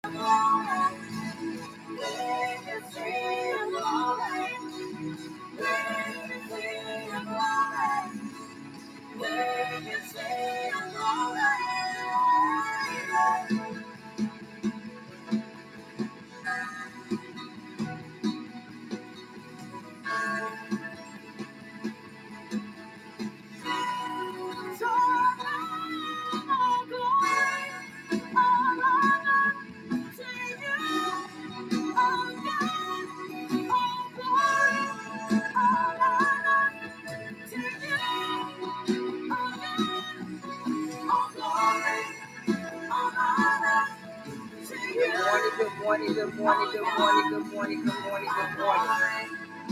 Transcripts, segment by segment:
Good morning, good morning, good morning, good morning, good morning, good morning.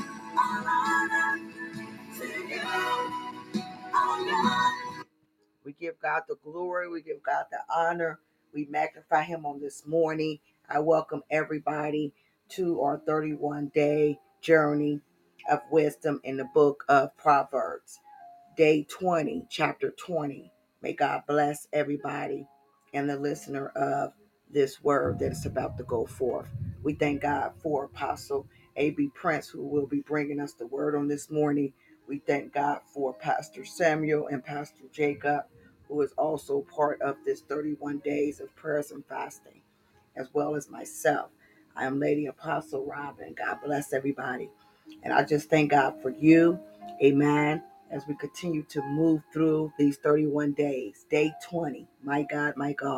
We give God the glory, we give God the honor, we magnify Him on this morning. I welcome everybody to our 31-day journey of wisdom in the book of Proverbs. Day 20, chapter 20. May God bless everybody and the listener of this word that is about to go forth. We thank God for Apostle A.B. Prince, who will be bringing us the word on this morning. We thank God for Pastor Samuel and Pastor Jacob, who is also part of this 31 days of prayers and fasting, as well as myself. I am Lady Apostle Robin. God bless everybody. And I just thank God for you. Amen. As we continue to move through these 31 days, day 20, my God,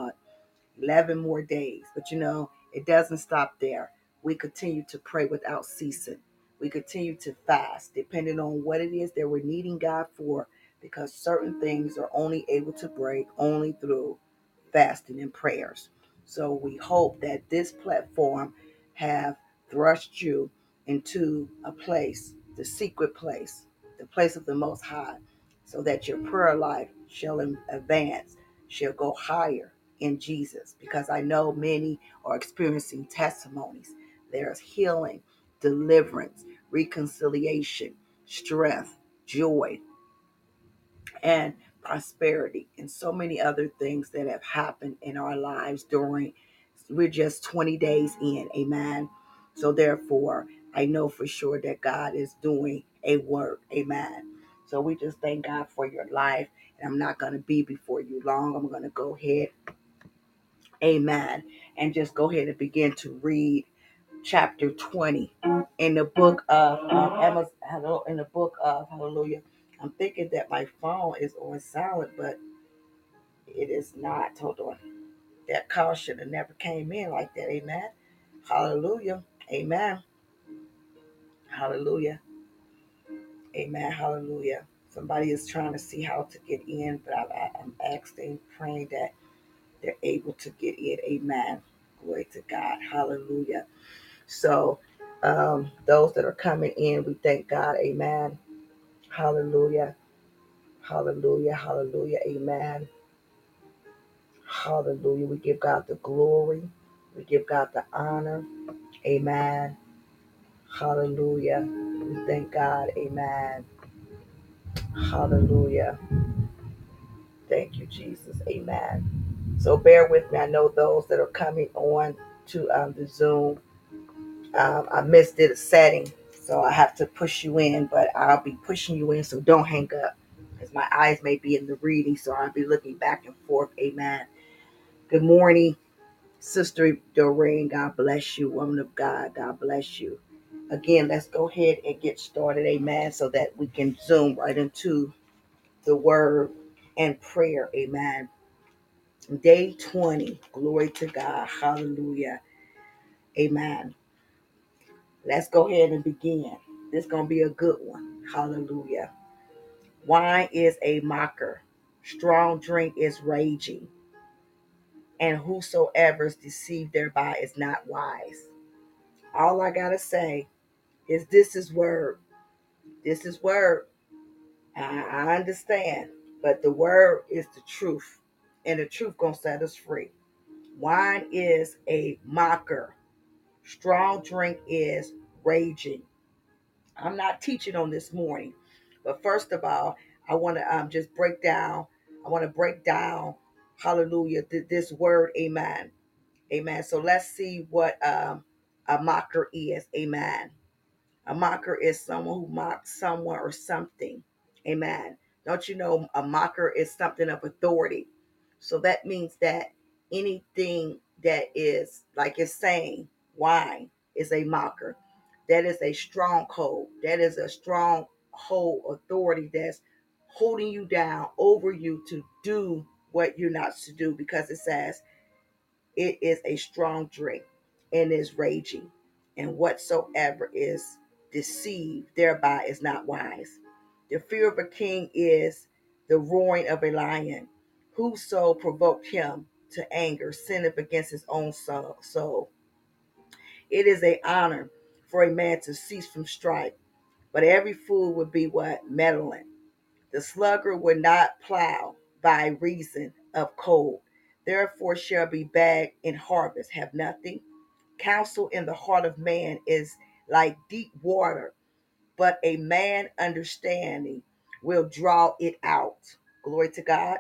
11 more days. But it doesn't stop there. We continue to pray without ceasing. We continue to fast, depending on what it is that we're needing God for, because certain things are only able to break only through fasting and prayers. So we hope that this platform have thrust you into a place, the secret place, the place of the Most High, so that your prayer life shall advance, shall go higher in Jesus, because I know many are experiencing testimonies. There's healing, deliverance, reconciliation, strength, joy, and prosperity, and so many other things that have happened in our lives we're just 20 days in. Amen. So therefore, I know for sure that God is doing a work. Amen. So we just thank God for your life. And I'm not going to be before you long. I'm going to go ahead, amen, and just go ahead and begin to read chapter 20 in the book of Hallelujah. I'm thinking that my phone is on silent, but it is not. Hold on. That call should have never came in like that. Amen. Hallelujah. Amen. Hallelujah. Amen. Hallelujah. Somebody is trying to see how to get in, but I'm asking, praying that they're able to get in. Amen. Glory to God. Hallelujah. So, those that are coming in, we thank God. Amen. Hallelujah. Hallelujah. Hallelujah. Amen. Hallelujah. We give God the glory. We give God the honor. Amen. Hallelujah. We thank God. Amen. Hallelujah. Thank you, Jesus. Amen. So bear with me. I know those that are coming on to the Zoom. I missed it a setting, so I have to push you in, but I'll be pushing you in, so don't hang up, because my eyes may be in the reading, so I'll be looking back and forth. Amen. Good morning, Sister Doreen. God bless you. Woman of God, God bless you. Again, let's go ahead and get started. Amen. So that we can zoom right into the word and prayer. Amen. Day 20. Glory to God. Hallelujah. Amen. Let's go ahead and begin. This is going to be a good one. Hallelujah. Wine is a mocker. Strong drink is raging. And whosoever is deceived thereby is not wise. All I got to say is this is word. This is word. I understand. But the word is the truth. And the truth going to set us free. Wine is a mocker. Strong drink is raging. I'm not teaching on this morning, but first of all, I want to just break down. I want to break down, hallelujah, this word, amen. Amen. So let's see what a mocker is. Amen. A mocker is someone who mocks someone or something. Amen. Don't you know a mocker is something of authority? So that means that anything that is, like it's saying, wine is a mocker. That is a stronghold. That is a stronghold authority that's holding you down over you to do what you're not to do, because it says it is a strong drink and is raging, and whatsoever is deceived thereby is not wise. The fear of a king is the roaring of a lion. Whoso provoked him to anger sinneth against his own soul. It is an honor for a man to cease from strife, but every fool would be what? Meddling. The sluggard will not plow by reason of cold. Therefore shall be bagged in harvest, have nothing. Counsel in the heart of man is like deep water, but a man understanding will draw it out. Glory to God.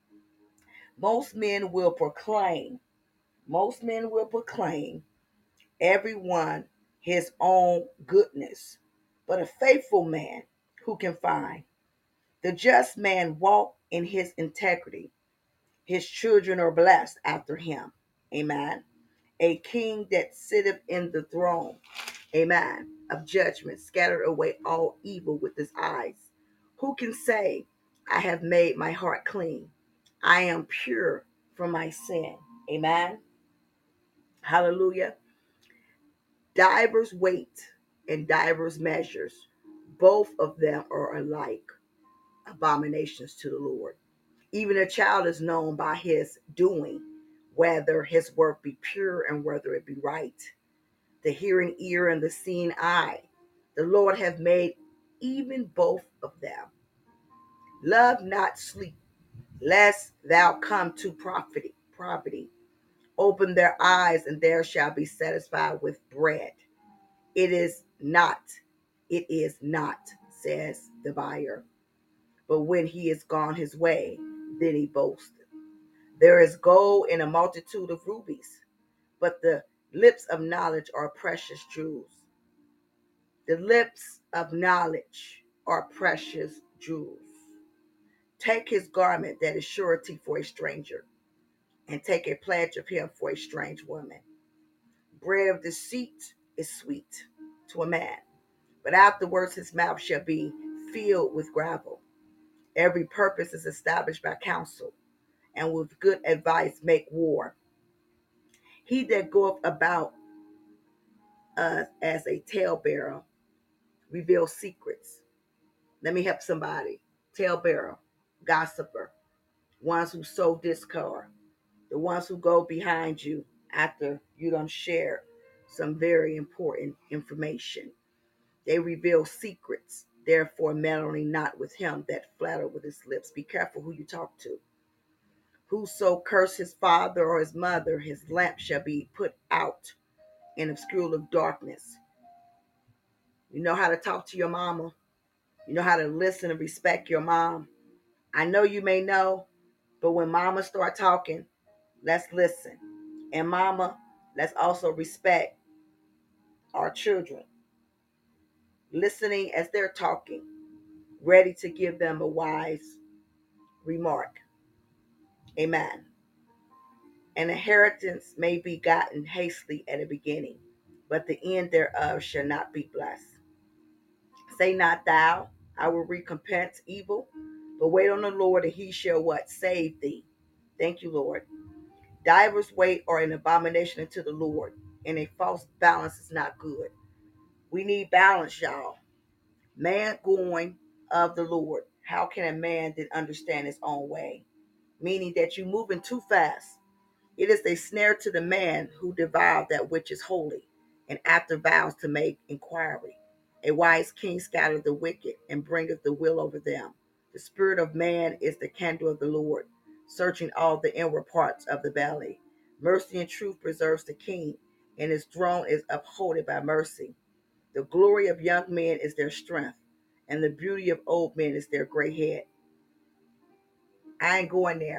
Most men will proclaim, most men will proclaim everyone his own goodness, but a faithful man who can find? The just man walk in his integrity. His children are blessed after him. Amen. A king that sitteth in the throne, amen, of judgment, scattered away all evil with his eyes. Who can say, I have made my heart clean? I am pure from my sin. Amen. Hallelujah. Divers weight and divers measures, both of them are alike abominations to the Lord. Even a child is known by his doing, whether his work be pure and whether it be right. The hearing ear and the seeing eye, the Lord hath made even both of them. Love not sleep, lest thou come to poverty. Open their eyes, and there shall be satisfied with bread. It is not, says the buyer. But when he is gone his way, then he boasts. There is gold in a multitude of rubies, but the lips of knowledge are precious jewels. The lips of knowledge are precious jewels. Take his garment that is surety for a stranger, and take a pledge of him for a strange woman. Bread of deceit is sweet to a man, but afterwards his mouth shall be filled with gravel. Every purpose is established by counsel, and with good advice make war. He that goeth about as a talebearer reveals secrets. Let me help somebody. Talebearer, gossiper, ones who sow discord, the ones who go behind you after you done share some very important information. They reveal secrets, therefore meddling not with him that flatter with his lips. Be careful who you talk to. Whoso curse his father or his mother, his lamp shall be put out in obscure of darkness. You know how to talk to your mama. You know how to listen and respect your mom. I know you may know, but when mama start talking, let's listen. And mama, let's also respect our children, listening as they're talking, ready to give them a wise remark. Amen. An inheritance may be gotten hastily at the beginning, but the end thereof shall not be blessed. Say not thou, I will recompense evil, but wait on the Lord, and he shall what? Save thee. Thank you, Lord. Divers weight are an abomination unto the Lord, and a false balance is not good. We need balance, y'all. Man going of the Lord. How can a man then understand his own way? Meaning that you're moving too fast. It is a snare to the man who devours that which is holy, and after vows to make inquiry. A wise king scattereth the wicked, and bringeth the will over them. The spirit of man is the candle of the Lord, searching all the inward parts of the belly. Mercy and truth preserves the king, and his throne is upholded by mercy. The glory of young men is their strength, and the beauty of old men is their gray head. I ain't going there.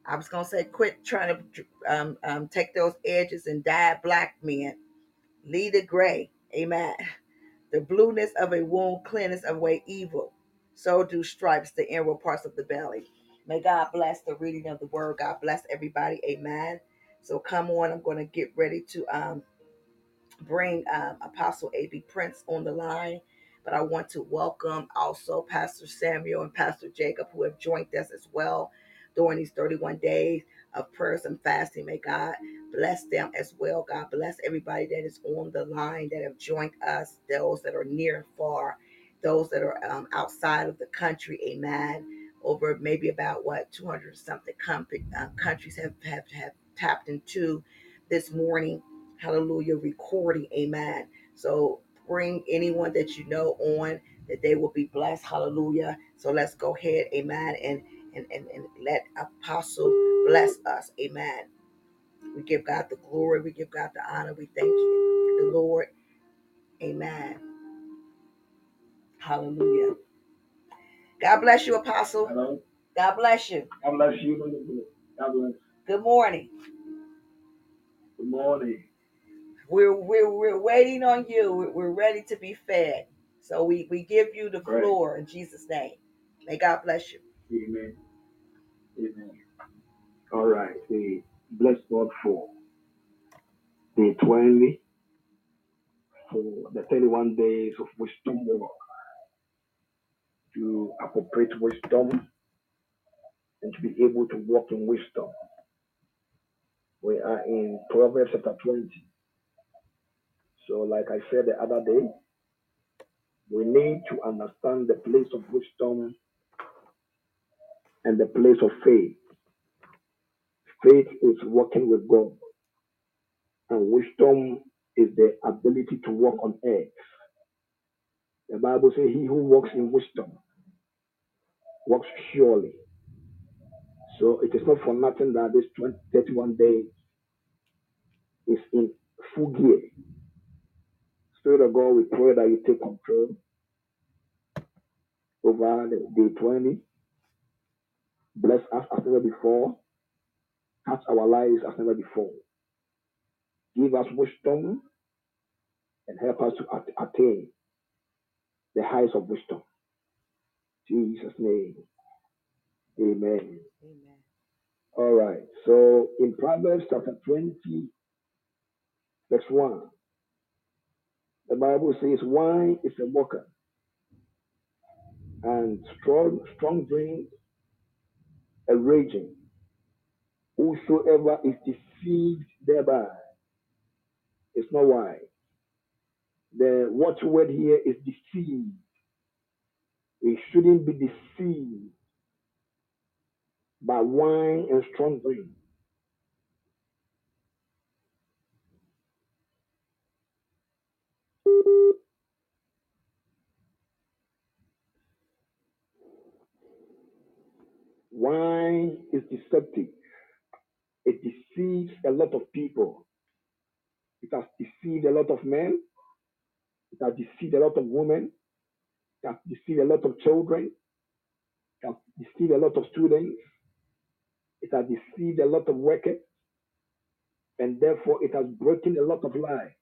I was gonna say, quit trying to take those edges and dye black men. Lead it gray. Amen. The blueness of a wound cleanses away evil. So do stripes the inward parts of the belly. May God bless the reading of the word. God bless everybody. Amen. So come on, I'm going to get ready to bring Apostle A.B. Prince on the line. But I want to welcome also Pastor Samuel and Pastor Jacob, who have joined us as well during these 31 days of prayers and fasting. May God bless them as well. God bless everybody that is on the line that have joined us, those that are near and far, those that are outside of the country. Amen. Over maybe about 200 something countries have tapped into this morning. Hallelujah, recording. Amen. So bring anyone that you know on that they will be blessed. Hallelujah. So let's go ahead. Amen. And let Apostle bless us. Amen. We give God the glory. We give God the honor. We thank you, the Lord. Amen. Hallelujah. God bless you, Apostle. Hello. God bless you. God bless you. God bless. Good morning. Good morning. We're waiting on you. We're ready to be fed. So we give you the Right. floor in Jesus' name. May God bless you. Amen. Amen. All right. We bless God for the 20, for the 31 days of wisdom walk, to appropriate wisdom and to be able to walk in wisdom. We are in Proverbs chapter 20. So, like I said the other day, we need to understand the place of wisdom and the place of faith. Faith is walking with God, and wisdom is the ability to walk on earth. The Bible says, he who walks in wisdom walks surely. So it is not for nothing that this 31 days is in full gear. Spirit of God, we pray that you take control over the day 20. Bless us as never before. Touch our lives as never before. Give us wisdom and help us to attain the heights of wisdom. In Jesus' name, amen. Amen. All right. So in Proverbs chapter 20, verse 1, the Bible says, wine is a mocker, and strong drink a raging. Whosoever is deceived thereby is not wise. The watchword here is deceived. We shouldn't be deceived by wine and strong drink. Wine is deceptive. It deceives a lot of people. It has deceived a lot of men. It has deceived a lot of women. It has deceived a lot of children. It has deceived a lot of students. It has deceived a lot of workers. And therefore, it has broken a lot of lives.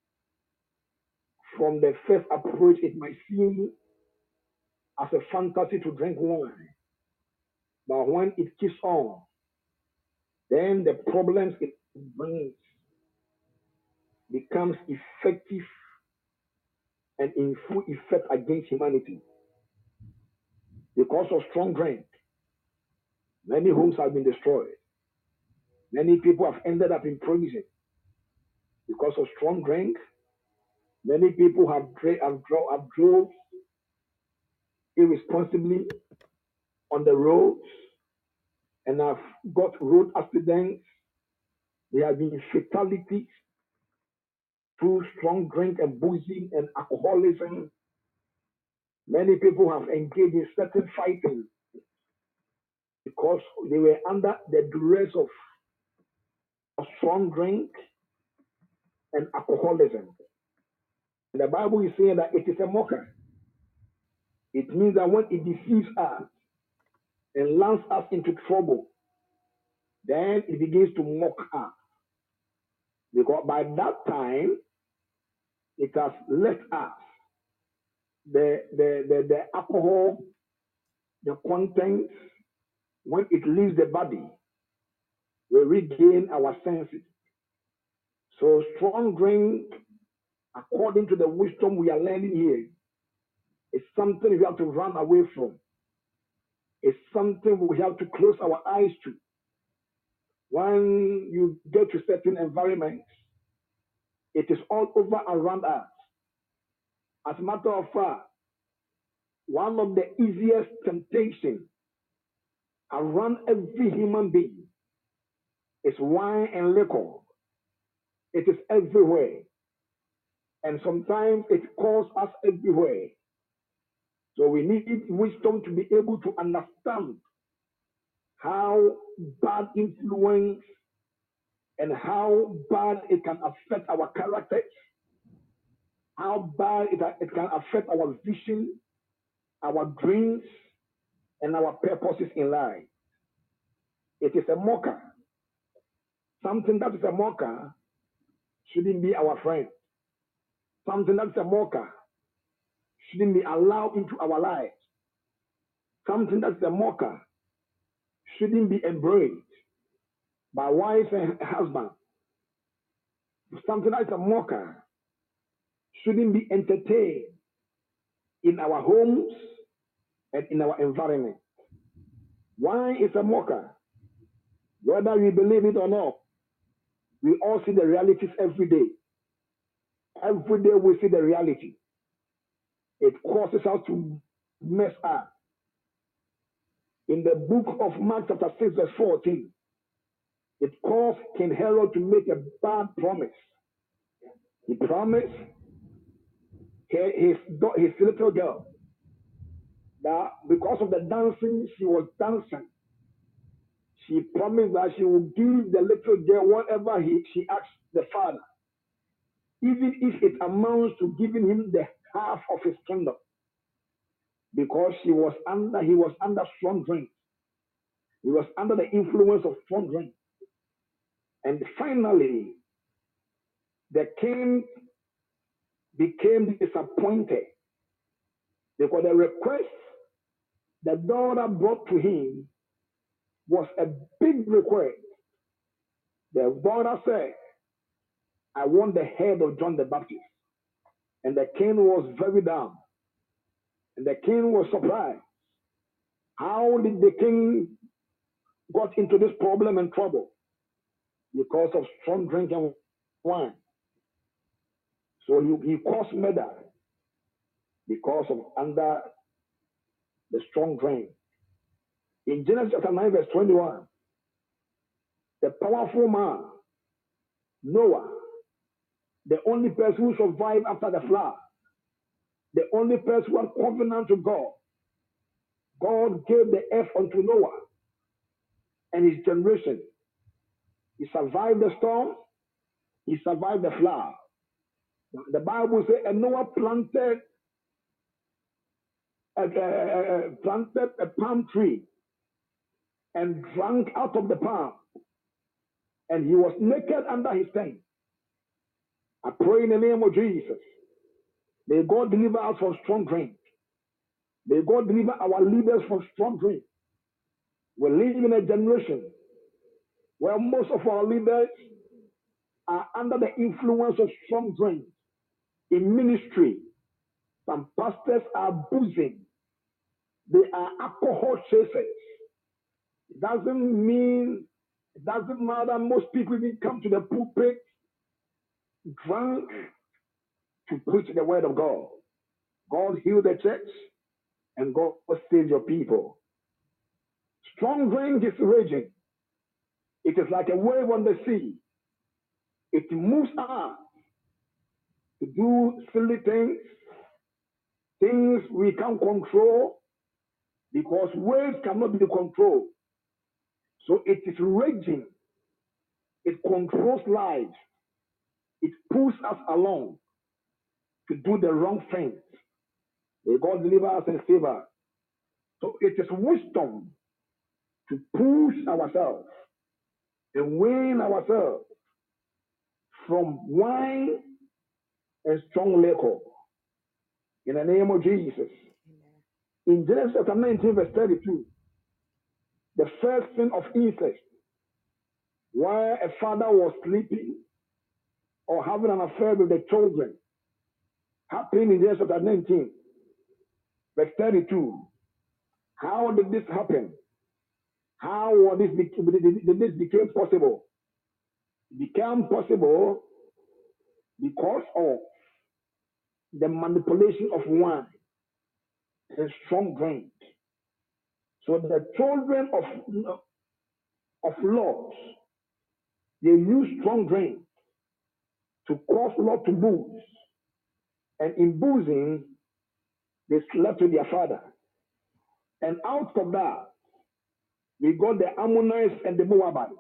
From the first approach, it might seem as a fantasy to drink wine. But when it keeps on, then the problems it brings becomes effective and in full effect against humanity. Because of strong drink, many homes have been destroyed. Many people have ended up in prison. Because of strong drink, many people have drove irresponsibly on the roads and have got road accidents. There have been fatalities through strong drink and boozing and alcoholism. Many people have engaged in certain fighting because they were under the duress of strong drink and alcoholism. And the Bible is saying that it is a mocker. It means that when it deceives us and lands us into trouble, Then it begins to mock us. Because by that time, it has left us the alcohol, the content, when it leaves the body, we regain our senses. So strong drink, according to the wisdom we are learning here, is something we have to run away from. It's something we have to close our eyes to. When you get to certain environments, it is all over around us. As a matter of fact, one of the easiest temptations around every human being is wine and liquor. It is everywhere. And sometimes it calls us everywhere. So we need wisdom to be able to understand how bad influence and how bad it can affect our characters, how bad it can affect our vision, our dreams, and our purposes in life. It is a mocker. Something that is a mocker shouldn't be our friend. Something that's a mocker shouldn't be allowed into our lives. Something that's a mocker shouldn't be embraced by wife and husband. Something that's a mocker shouldn't be entertained in our homes and in our environment. Wine is a mocker. Whether we believe it or not, we all see the realities every day. Every day we see the reality. It causes us to mess up. In the book of Mark chapter 6 verse 14, it caused King Herod to make a bad promise. He promised his little girl that because of the dancing she was dancing, she promised that she would give the little girl whatever she asked the father, even if it amounts to giving him the half of his kingdom, because he was under strong drink. He was under the influence of strong drink. And finally, the king became disappointed because the request the daughter brought to him was a big request. The daughter said, I want the head of John the Baptist. And the king was very down. And the king was surprised. How did the king got into this problem and trouble? Because of strong drink and wine. So he caused murder because of under the strong drink. In Genesis chapter 9, verse 21, the powerful man, Noah, the only person who survived after the flood, the only person who had covenant to God, God gave the earth unto Noah and his generation. He survived the storm, he survived the flood. The Bible says, and Noah planted a palm tree and drank out of the palm, and he was naked under his tent. I pray in the name of Jesus. May God deliver us from strong drink. May God deliver our leaders from strong drink. We live in a generation where most of our leaders are under the influence of strong drink. In ministry, some pastors are boozing. They are alcohol chasers. It doesn't matter. Most people even come to the pulpit drunk to preach the word of God. God heal the church and God save your people. Strong drink is raging. It is like a wave on the sea. It moves us to do silly things, things we can't control, because waves cannot be controlled. So it is raging. It controls lives. It pulls us along to do the wrong things. May God deliver us and save us. So it is wisdom to push ourselves and wean ourselves from wine and strong liquor in the name of Jesus. Amen. In Genesis chapter 19, verse 32, the first sin of incest, where a father was sleeping or having an affair with the children, happened in Genesis chapter 19, verse 32. How did this happen? How did this become possible? It became possible because of the manipulation of wine and strong drink. So the children of Lot, they used strong drink to cause Lot to booze. And in boozing, they slept with their father. And out of that, we got the Ammonites and the Moabites.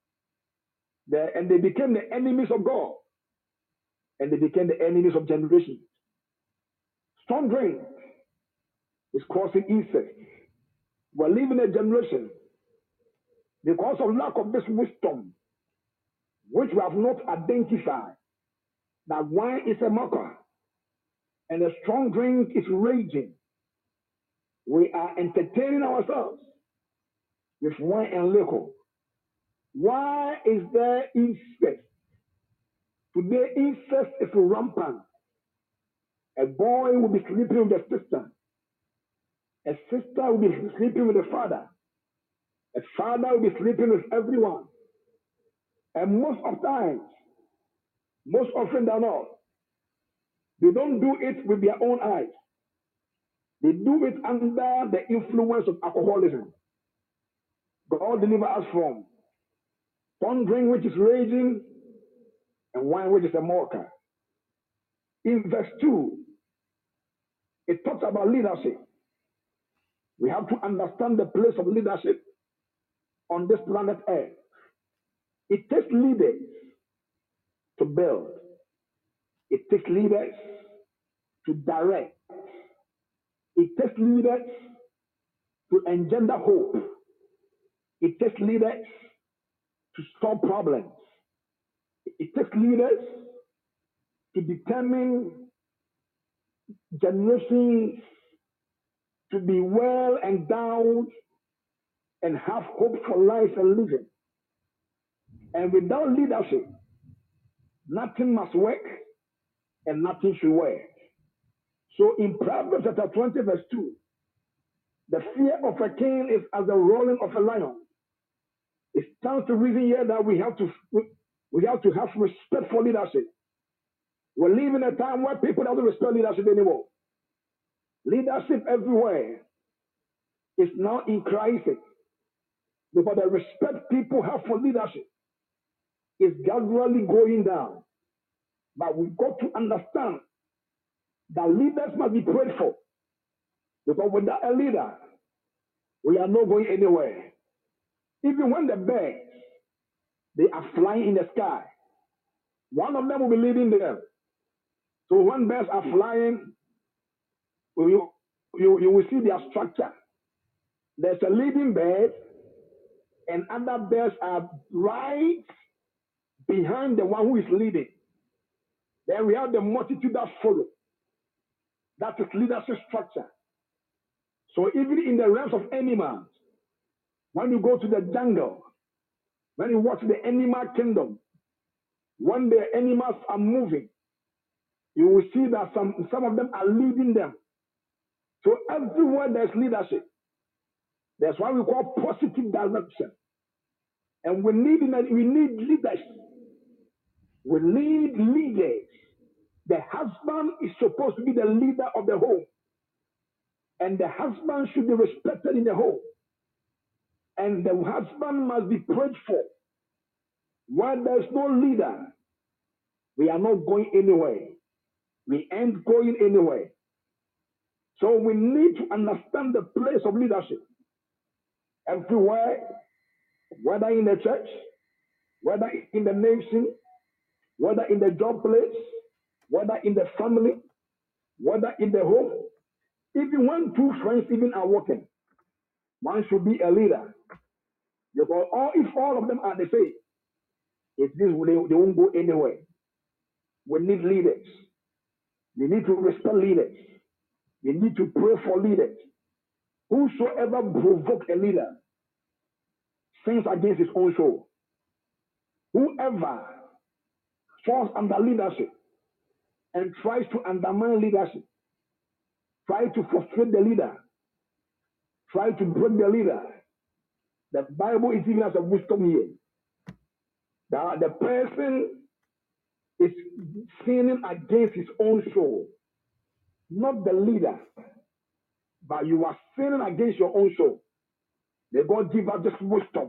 And they became the enemies of God. And they became the enemies of generations. Strong drink is causing incest. We're living a generation because of lack of this wisdom, which we have not identified, that wine is a mocker and a strong drink is raging. We are entertaining ourselves with wine and liquor. Why is there incest? Today, incest is rampant. A boy will be sleeping with a sister. A sister will be sleeping with a father. A father will be sleeping with everyone. And most of times, most often than not, they don't do it with their own eyes. They do it under the influence of alcoholism. God deliver us from pondering which is raging and wine which is a mocker. In verse 2, it talks about leadership. We have to understand the place of leadership on this planet Earth. It takes leaders to build. It takes leaders to direct. It takes leaders to engender hope. It takes leaders to solve problems. It takes leaders to determine generations to be well endowed and have hope for life and living. And without leadership, nothing must work and nothing should work. So in Proverbs chapter 20, verse 2, the fear of a king is as the roaring of a lion. It stands to reason here that we have to have respect for leadership. We're living in a time where people don't respect leadership anymore. Leadership everywhere is now in crisis because the respect people have for leadership is gradually going down. But we've got to understand that leaders must be prayed for because without a leader, we are not going anywhere. Even when the birds, they are flying in the sky, one of them will be leading them. So when birds are flying, you will see their structure. There's a leading bird, and other birds are right behind the one who is leading. Then we have the multitude that follow. That is leadership structure. So even in the realms of animals, when you go to the jungle, when you watch the animal kingdom, when the animals are moving, you will see that some of them are leading them. So everywhere there's leadership, that's why we call positive direction. And we need leaders. We need leaders. The husband is supposed to be the leader of the home. And the husband should be respected in the home. And the husband must be prayed for. When there's no leader, we are not going anywhere. We ain't going anywhere. So we need to understand the place of leadership. Everywhere, whether in the church, whether in the nation, whether in the job place, whether in the family, whether in the home, even when two friends even are working, one should be a leader. Because if all of them are the same, It means they won't go anywhere. We need leaders. We need to respect leaders. We need to pray for leaders. Whosoever provoke a leader sins against his own soul. Whoever falls under leadership and tries to undermine leadership, try to frustrate the leader, try to break the leader, the Bible is giving us a wisdom here. That the person is sinning against his own soul, not the leader, but you are sinning against your own soul. May God give us this wisdom,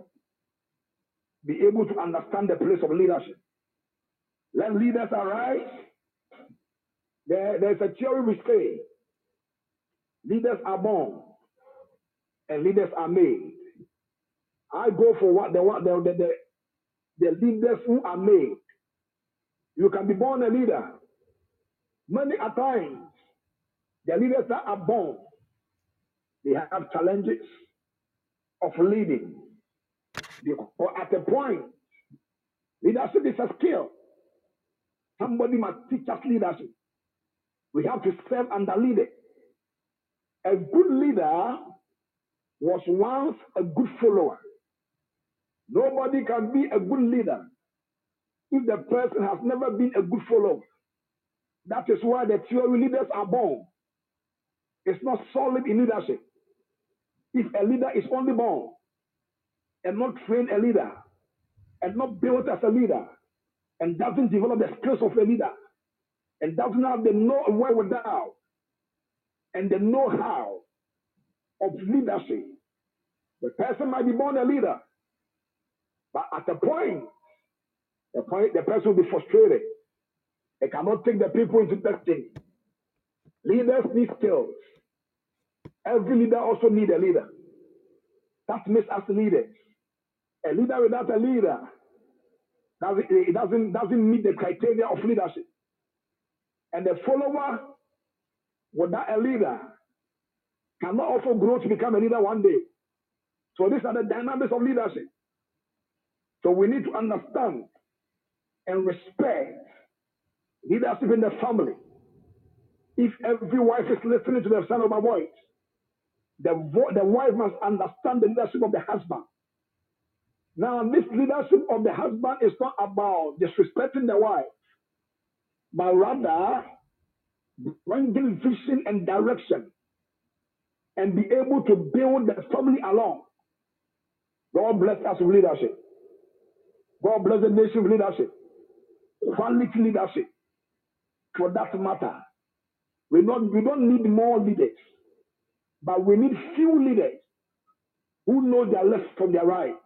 be able to understand the place of leadership. Let leaders arise. There's a theory we say, leaders are born and leaders are made. I go for what the leaders who are made. You can be born a leader. Many a times, the leaders that are born, they have challenges of leading. Or at a point, leadership is a skill. Somebody must teach us leadership. We have to serve under leader. A good leader was once a good follower. Nobody can be a good leader if the person has never been a good follower. That is why the theory leaders are born. It's not solid in leadership. If a leader is only born and not trained a leader and not built as a leader and doesn't develop the skills of a leader and doesn't have the know wherewithal and the know-how of leadership, the person might be born a leader, but at a point, the person will be frustrated. They cannot take the people into destiny. Leaders need skills. Every leader also needs a leader. That makes us leaders. A leader without a leader, it doesn't meet the criteria of leadership. And a follower without a leader cannot also grow to become a leader one day. So these are the dynamics of leadership. So we need to understand and respect leadership in the family. If every wife is listening to the sound of my voice, the wife must understand the leadership of the husband. Now, this leadership of the husband is not about disrespecting the wife, but rather bringing vision and direction and be able to build the family along. God bless us with leadership. God bless the nation with leadership. Quality leadership. For that matter, we don't need more leaders, but we need few leaders who know their left from their right.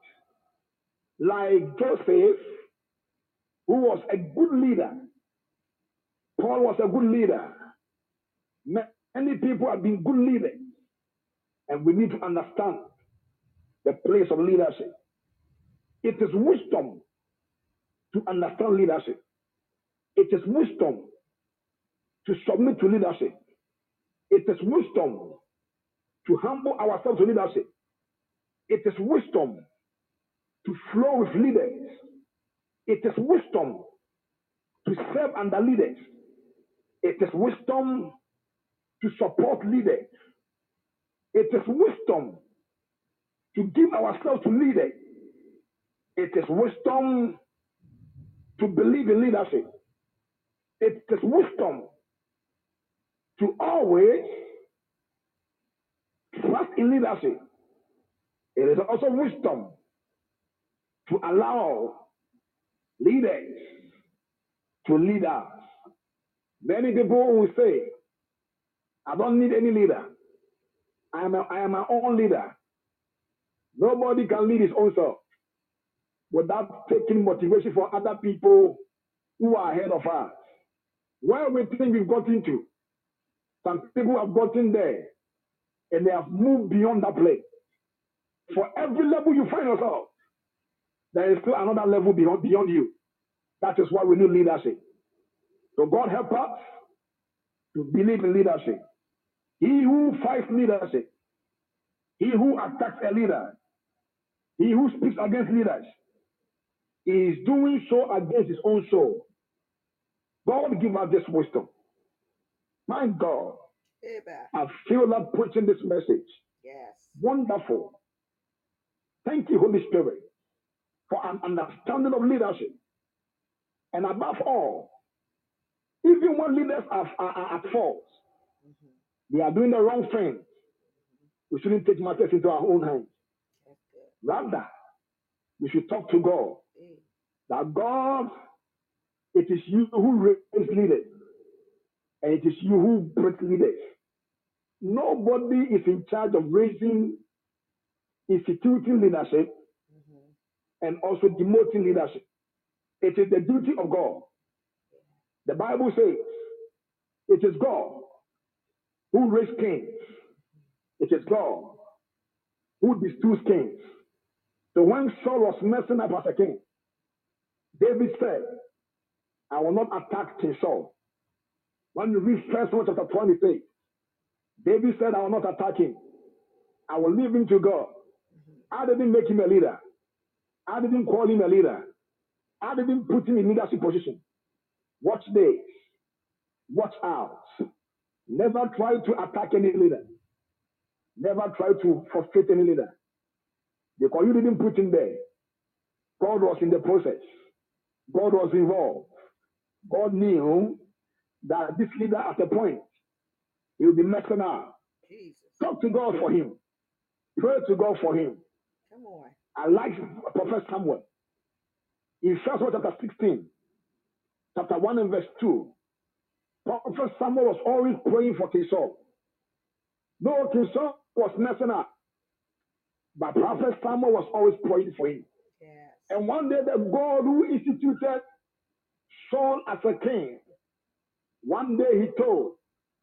Like Joseph, who was a good leader. Paul was a good leader. Many people have been good leaders, and we need to understand the place of leadership. It is wisdom to understand leadership. It is wisdom to submit to leadership. It is wisdom to humble ourselves to leadership. It is wisdom to flow with leaders. It is wisdom to serve under leaders. It is wisdom to support leaders. It is wisdom to give ourselves to leaders. It is wisdom to believe in leadership. It is wisdom to always trust in leadership. It is also wisdom to allow leaders to lead us. Many people will say, I don't need any leader. I am my own leader. Nobody can lead his own self without taking motivation from other people who are ahead of us. Where we think we've gotten to, some people have gotten there and they have moved beyond that place. For every level you find yourself, there is still another level beyond you. That is why we need leadership. So God help us to believe in leadership. He who fights leadership, he who attacks a leader, he who speaks against leaders, He is doing so against his own soul. God give us this wisdom. My God, Amen. I feel like preaching this message. Yes. Wonderful. Thank you, Holy Spirit, for an understanding of leadership. And above all, even when leaders are at fault, Mm-hmm. they are doing the wrong thing, we shouldn't take matters into our own hands. That's good. Rather, we should talk to God. That God, it is you who raise leaders, and it is you who break leaders. Nobody is in charge of raising, instituting leadership, Mm-hmm. and also demoting leadership. It is the duty of God. The Bible says it is God who raised kings. It is God who distills kings. So when Saul was messing up as a king, David said, I will not attack King Saul. When you read 1 Samuel chapter 23, David said, I will not attack him. I will leave him to God. I didn't make him a leader. I didn't call him a leader. I didn't put him in leadership position. Watch this. Watch out. Never try to attack any leader. Never try to frustrate any leader. Because you didn't put him there. God was in the process. God was involved. God knew that this leader at a point, he will be messing up. Jesus. Talk to God for him. Pray to God for him. Come on. I like Prophet Samuel. In 1 Samuel chapter 16, chapter 1 and verse 2, Prophet Samuel was always praying for King Saul. No, King Saul was messing up, but Prophet Samuel was always praying for him. Yes. And one day, the God who instituted Saul as a king, one day he told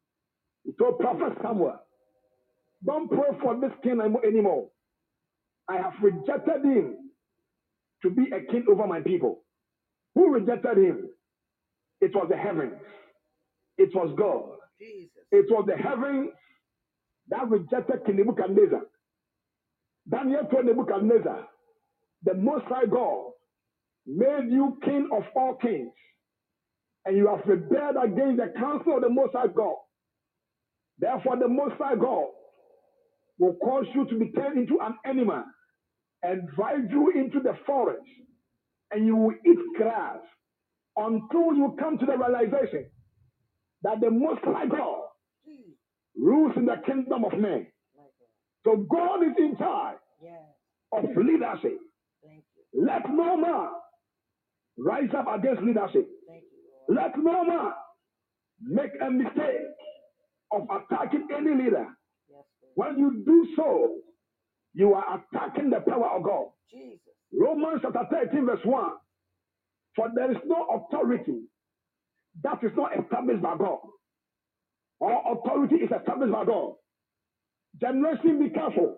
Prophet Samuel, don't pray for this king anymore. I have rejected him to be a king over my people. Who rejected him? It was the heavens. It was God. Jesus. It was the heavens that rejected King Nebuchadnezzar. Daniel told Nebuchadnezzar, the Most High God made you king of all kings, and you have rebelled against the counsel of the Most High God. Therefore, the Most High God will cause you to be turned into an animal and drive you into the forest, and you will eat grass until you come to the realization that the Most High God rules in the kingdom of men. So God is in charge of leadership. Let no man rise up against leadership. Let no man make a mistake of attacking any leader. When you do so, you are attacking the power of God. Jesus. Romans chapter 13, verse 1. For there is no authority that is not established by God. All authority is established by God. Generation, be careful.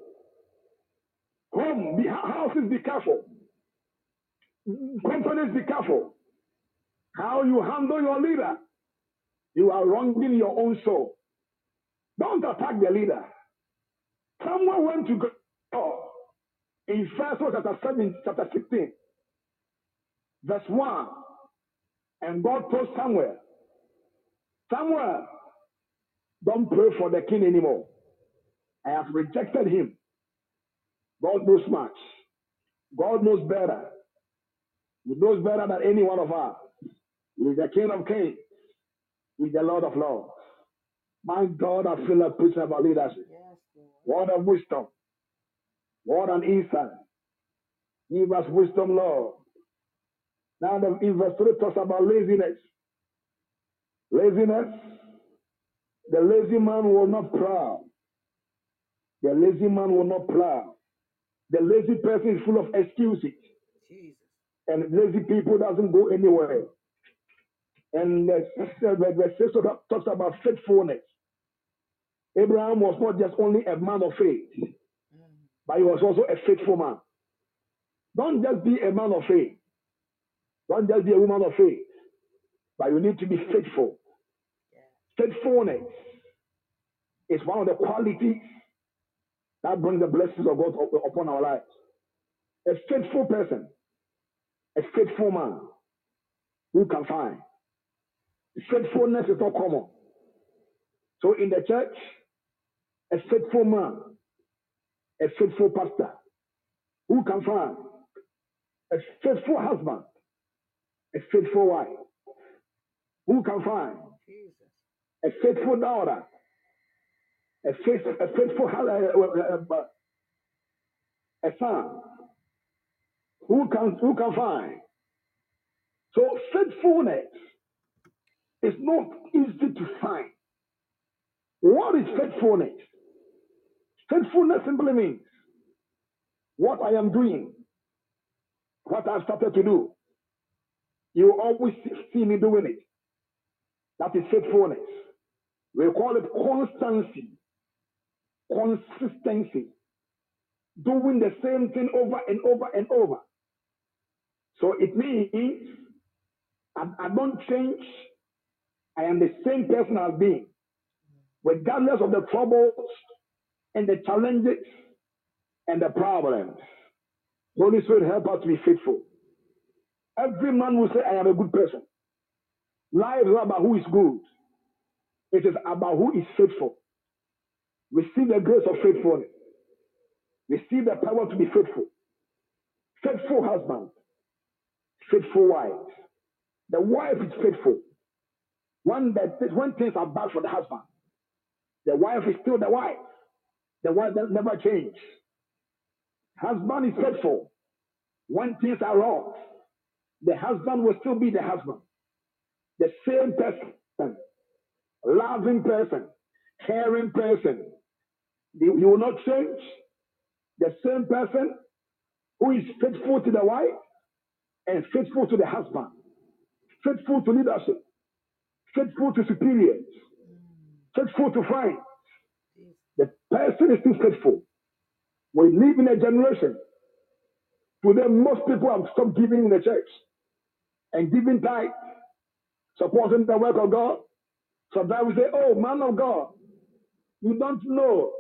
Houses, be careful. Companies, be careful. How you handle your leader, you are wronging your own soul. Don't attack the leader. Someone went to God in 1 Samuel chapter 16, verse 1. And God told Samuel, Samuel, don't pray for the king anymore. I have rejected him. God knows much. God knows better. He knows better than any one of us. He is the King of Kings. He is the Lord of Lords. My God, I feel like preaching about leadership. Yes, What a wisdom. What an insight. Give us wisdom, Lord. Now the verse 3 talks about laziness. Laziness. The lazy man will not plow. The lazy man will not plow. The lazy person is full of excuses. Jesus. And lazy people doesn't go anywhere. And the scripture talks about faithfulness. Abraham was not just only a man of faith, but he was also a faithful man. Don't just be a man of faith. Don't just be a woman of faith. But you need to be faithful. Faithfulness is one of the qualities that brings the blessings of God upon our lives. A faithful person, A faithful man who can find. Faithfulness is not common. So in the church, a faithful man, a faithful pastor who can find. A faithful husband, a faithful wife who can find. Jesus. A faithful daughter, a faithful a son who can find. So faithfulness is not easy to find. What is faithfulness? Faithfulness simply means what I am doing, what I've started to do. You always see me doing it. That is faithfulness. We call it constancy, consistency, doing the same thing over and over and over. So it means I don't change. I am the same person I've been, regardless of the troubles and the challenges and the problems. Holy Spirit, help us to be faithful. Every man will say, I am a good person. Life is not about who is good. It is about who is faithful. Receive the grace of faithfulness. Receive the power to be faithful. Faithful husband. Faithful wife. The wife is faithful. When things are bad for the husband, the wife is still the wife. The wife that never change. Husband is faithful. When things are wrong, the husband will still be the husband. The same person, loving person, caring person. You will not change. The same person who is faithful to the wife and faithful to the husband, faithful to leadership, faithful to superiors, faithful to friends. The person is still faithful. We live in a generation. Today, most people have stopped giving in the church and giving tithe, supporting the work of God. Sometimes we say, oh, man of God, you don't know.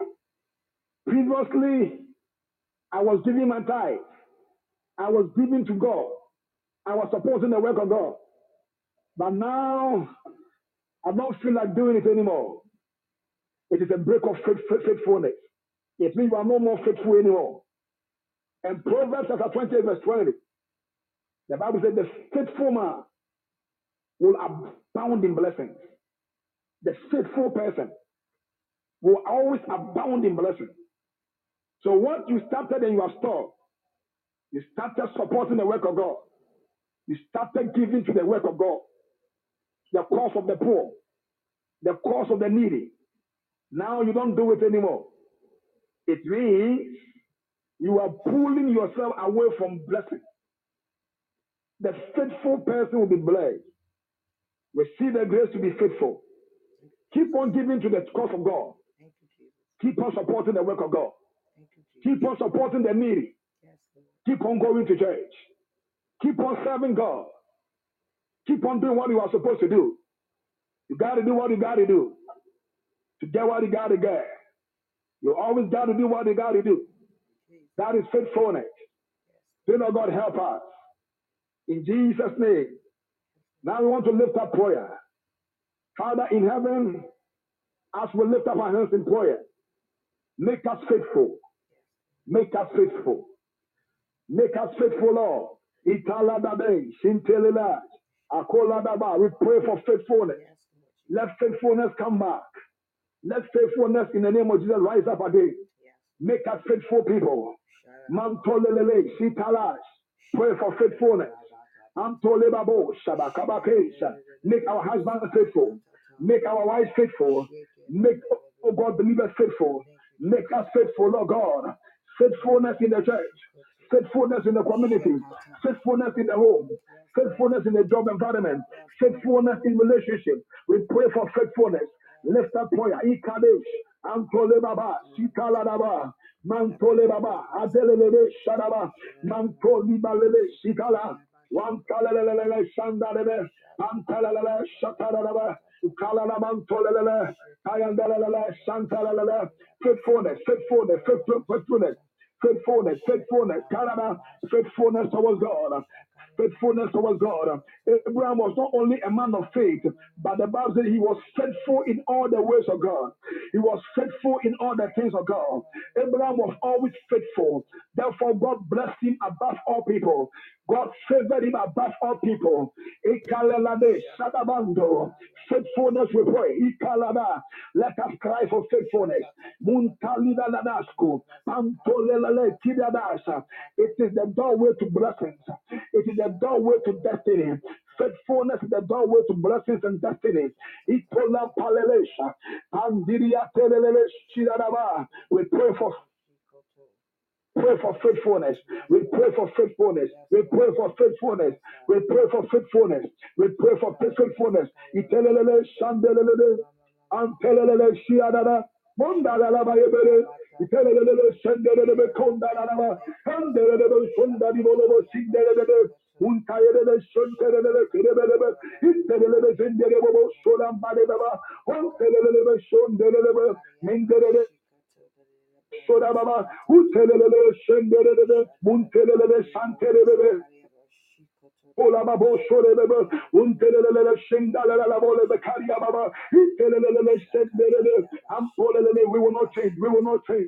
Previously, I was giving my tithe. I was giving to God. I was supporting the work of God. But now, I don't feel like doing it anymore. It is a break of faithfulness. It means you are no more faithful anymore. And Proverbs chapter 20, verse 20, the Bible said, the faithful man will abound in blessings. The faithful person will always abound in blessings. So what you started and you have stopped, you started supporting the work of God. You started giving to the work of God, the cause of the poor, the cause of the needy. Now you don't do it anymore. It means you are pulling yourself away from blessing. The faithful person will be blessed. Receive the grace to be faithful. Keep on giving to the cause of God. Thank you, Jesus. Keep on supporting the work of God. Thank you, Jesus. Keep on supporting the needy. Yes, Lord. Keep on going to church. Keep on serving God. Keep on doing what you are supposed to do. You got to do what you got to do to get what you got to get. You always got to do what you got to do. Jesus. That is faithfulness. Dear Lord God, help us. In Jesus' name. Now we want to lift up prayer. Father in heaven, as we lift up our hands in prayer, make us faithful. Make us faithful. Make us faithful, Lord. Italadade, Shintelila, Akoladaba. We pray for faithfulness. Yes, Lord. Let faithfulness come back. Let faithfulness in the name of Jesus rise up again. Yes. Make us faithful people. Shara. Mantolelele, Sitalash. Pray for faithfulness. Antolebabo, Shabakabakesha. Make our husbands faithful. Make our wives faithful. Make, oh God, believers faithful. Make us faithful, Lord God. Faithfulness in the church. Faithfulness in the community. Faithfulness in the home. Faithfulness in the job environment. Faithfulness in relationship. We pray for faithfulness. Lift up prayer. Ikadesh. Antole Baba. Sikaladaba. Mantole Baba. Adelele Shadaba. Mantoli Balele Sikala. Wantalalele Shandalele. Antalalele Shatarababa. Ukalala Kayandalala Shantalala. Faithfulness, faithfulness, faithfulness, faithfulness, faithfulness, Kalaba, faithfulness towards God, faithfulness towards God. Abraham was not only a man of faith, but the Bible said he was faithful in all the ways of God. He was faithful in all the things of God. Abraham was always faithful. Therefore, God blessed him above all people. God favored him above all people. Ikalalade, Shadabando. Faithfulness we pray. Ikalada. Let us cry for faithfulness. Muntalida Ladasku. Pantolelele Kidadasha. It is the doorway to blessings. It is the doorway to destiny. Faithfulness is the doorway to blessings and destiny. Itola Palelesha. Pandiria Telele Shidadaba. We pray for faithfulness. We pray for faithfulness. We pray for faithfulness. We pray for faithfulness. We pray for faithfulness. Itelele Shandelele. Antelele Shiadada. Mondala Bayebele. Itelele Shandelele Kondalaba. Handelele Shundadi Bolobo Sindelele. Untayele Shuntelele Kedebele. Itelele Zendelebo Sholam Badeba. Ontelele Shundelele. Mendelele. Soda Baba, Utelele, Shendelele, Muntelele, Santelele, Ola Babo, Solele, Untelele, Shendala, Bole, Karia Baba, Utelele, Shendelele, Ampolele, we will not change, we will not change.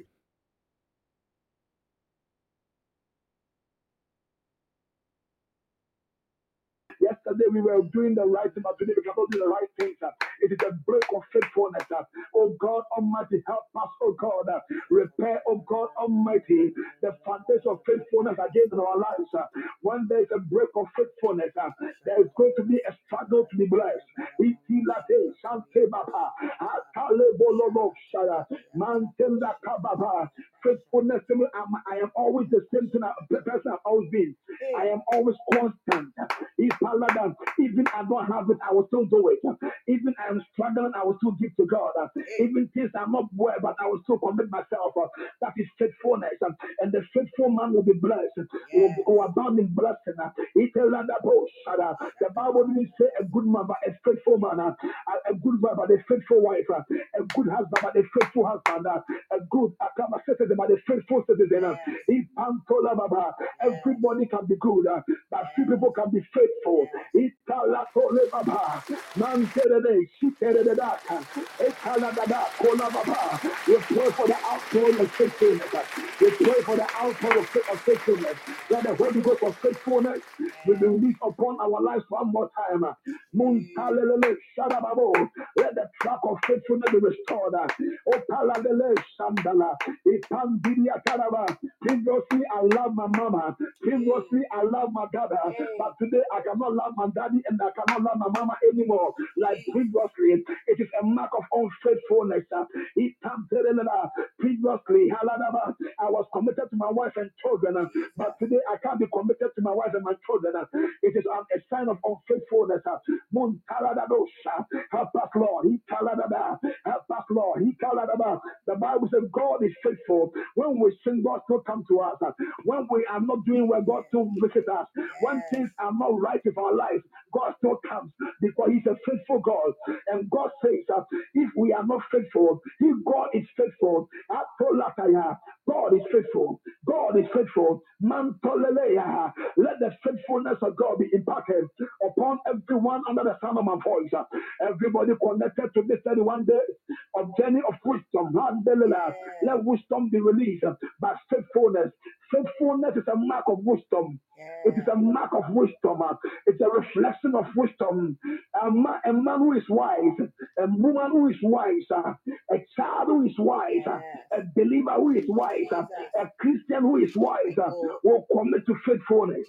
Yesterday we were doing the right thing, but today we cannot do the right things. It is a break of faithfulness. Oh God Almighty, help us, oh God. Repair, oh God Almighty, the foundation of faithfulness again in our lives. When there is a break of faithfulness, there is going to be a struggle to be blessed. Itilate, Shante Baba, Atale Bolobo Shara, Mantenda Kababa. Faithfulness, I am always the same thing, the person I've always been. I am always constant. Even I don't have it, I will still do it. Even I am struggling, I will still give to God. Even things I'm not well, but I will still commit myself. That is faithfulness. And the faithful man will be blessed, will abound in blessing. The Bible didn't say a good man, but a faithful man. A good man, but a faithful wife. A good husband, but a faithful husband. A good citizen, but a faithful citizen. Everybody can be good, but few people can be faithful. Italatole baba, manterede, shiterededaka, ekaladada, kolababa. We pray for the outpouring of faithfulness. We pray for the outpouring of faithfulness. Let the Holy Ghost of faithfulness will be released upon our lives one more time. Muntalele, shadababo. Let the track of faithfulness be restored. Opaladele, shandala, ipandiria taraba. Previously, I love my mama. Previously, I love my dad. But today, I cannot love my daddy and I cannot love my mama anymore. Like previously, it is a mark of unfaithfulness. Previously, I was committed to my wife and children. But today, I can't be committed to my wife and my children. It is a sign of unfaithfulness. Help us, Lord. Help us, Lord. The Bible says God is faithful. When we sin, God still come to us. When we are not doing well, God still visit us. When things are not right with our life, God still comes because He's a faithful God. And God says if we are not faithful, if God is faithful, God is faithful. God is faithful. Let the faithfulness of God be impacted upon everyone under the sound of my voice. Everybody connected to this 31 days of journey of wisdom. Let wisdom be released by faithfulness. Faithfulness is a mark of wisdom. It is a mark of wisdom. It's a reflection of wisdom. A man who is wise, a woman who is wise, a child who is wise, a believer who is wise, a Christian who is wise, will commit to faithfulness.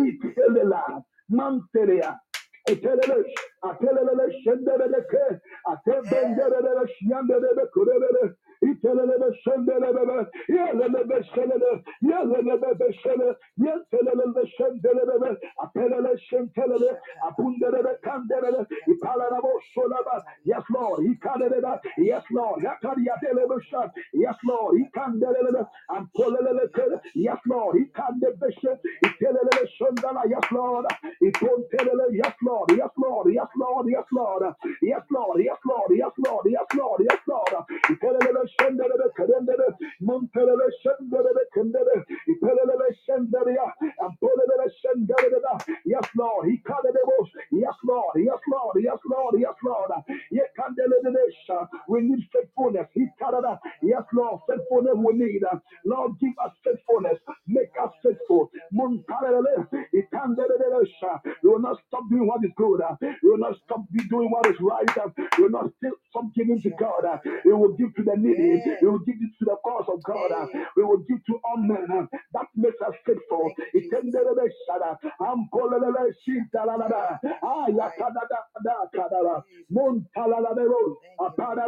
Atelele, atelele, shendelele ke, atebendelele, shiandelele, kurelele, itelele, shendelele, yelele, shendelele, yelele, shendelele, yelele, shendelele, atelele, shendelele, apundelele, kandelele, ipalarabo, sholaba. Yes, Lord, ikandelele, yes, Lord, yakariatelele, shan, yes, Lord, ikandelele, ampolele, yes, Lord, ikandelele, itelele, shondala, yes, Lord, ipontelele, yes, Lord, yes, Lord, yes, Lord, yes, Lord, yes, Lord, yes, Lord, yes, Lord, yes, Lord, yes, Lord. Ipelele shendele kendele, montelele shendele kendele, ipelele shendele, ampolele shendele. Yes, Lord. He can Yes, Lord. Yes, Lord. Yes, Lord. Yes, Lord. Yes, we need faithfulness. He can Yes, Lord. Faithfulness we need. Lord, give us faithfulness. Make us faithful. Montalele. He can We will not stop doing what is good. We will not stop doing what is right. We will not stop giving to God. We will give to the needy. We will give to the cause of God. We will give to all men. That makes us faithful. Thank you, Jesus. Jesus. Thank you, Lord.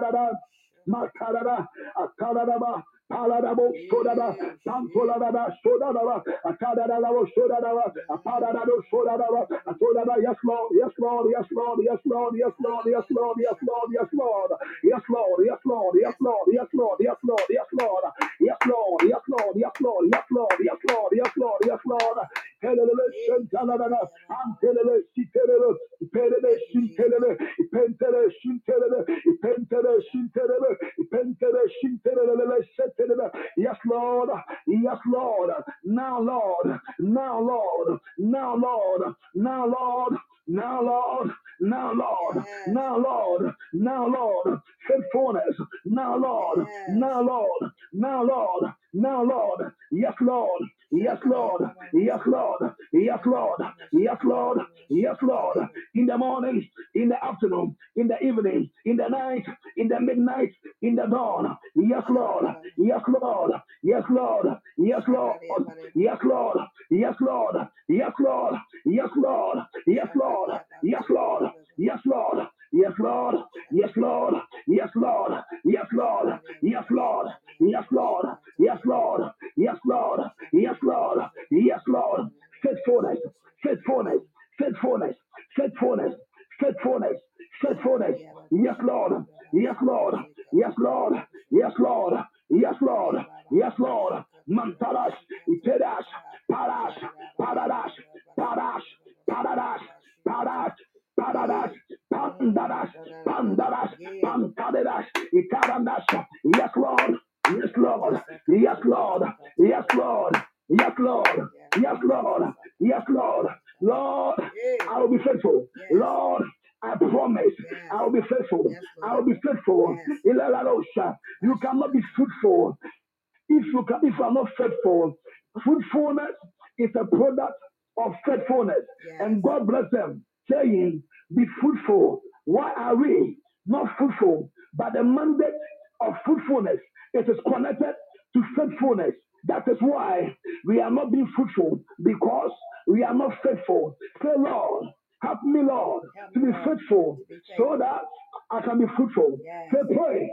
Makarada, Akarada, Paladabo, Sodada, Yes, yes. Pantolada, Sodada, Akadada, Sodada, Apadado, Sodada, Atodada, yes, Lord, yes, Lord, yes, Lord, yes, Lord, yes, Lord, yes, Lord, yes, Lord, yes, Lord, yes, Lord, yes, Lord, yes, Yes, Lord, thank yes, you, Lord, yes, Jesus. Lord, yes, Lord, yes, Lord, yes, Lord, yes, Lord, yes, Lord, yes, Lord, yes, Lord, yes, Lord, Telele, Hey, Shentalada, Shakariaba. Antelele, Sitelele, Pelele, Thank you, Jesus. Shintelele, Pentele, Shintelele, Pentele, Shintelele, Pentele, Shintelele, Shintelele. Yes, Lord, yes, Lord, now, Lord, now, Lord, now, Lord, now, Lord, now, Lord, now, Lord, Yes, now, Lord, now, Lord, faithfulness, now, Lord, now, yes. Lord, now, Lord, now, Lord, yes, Lord, yes, Lord, Shakariaba. yes, Lord, yes, Lord, Shakariaba. yes, Lord, yes, Lord, Shakariaba. in the morning, in the afternoon, in the evening, in the night, in the midnight, in the dawn, yes, Lord, Shakariaba. yes, Lord, yes, Lord, yes, Lord, Shakariaba. yes, Lord, yes, Lord, yes, Lord, yes, Lord, yes, Lord, Shakariaba. yes, Lord, yes, Lord, yes, Lord, yes, Lord, yes, Lord, yes, Lord, yes, Lord, yes, Lord, yes, Lord, yes, Lord, yes, Lord, yes, Lord, faithfulness, faithfulness, faithfulness, faithfulness, faithfulness, faithfulness, yes, Lord, yes, Lord, yes, Lord, yes, Lord, yes, Lord, yes, Lord, Mantaras, Iteras, Paras, Paradas, Paras, Paradas, Paras, Paradas, Pandaras, Pandaras, Pantaderas, Itarandas, yes, Lord, yes, Lord, yes, Lord, yes, Lord, yes, Lord, yes, Lord, yes, Lord, Lord, I will be faithful, Yes, Lord, I promise yes, I will be faithful. yes, I Lord. will be faithful. Yes. You cannot be fruitful if you are not faithful. Fruitfulness is a product of faithfulness. Yes. And God bless them, saying, be fruitful. Why are we not fruitful? But the mandate of fruitfulness, it is connected to faithfulness. That is why we are not being fruitful, because we are not faithful. Say, Lord, help me, Lord, Help to me, be Lord, faithful to be so faithful. that I can be fruitful. Yes. Say, pray.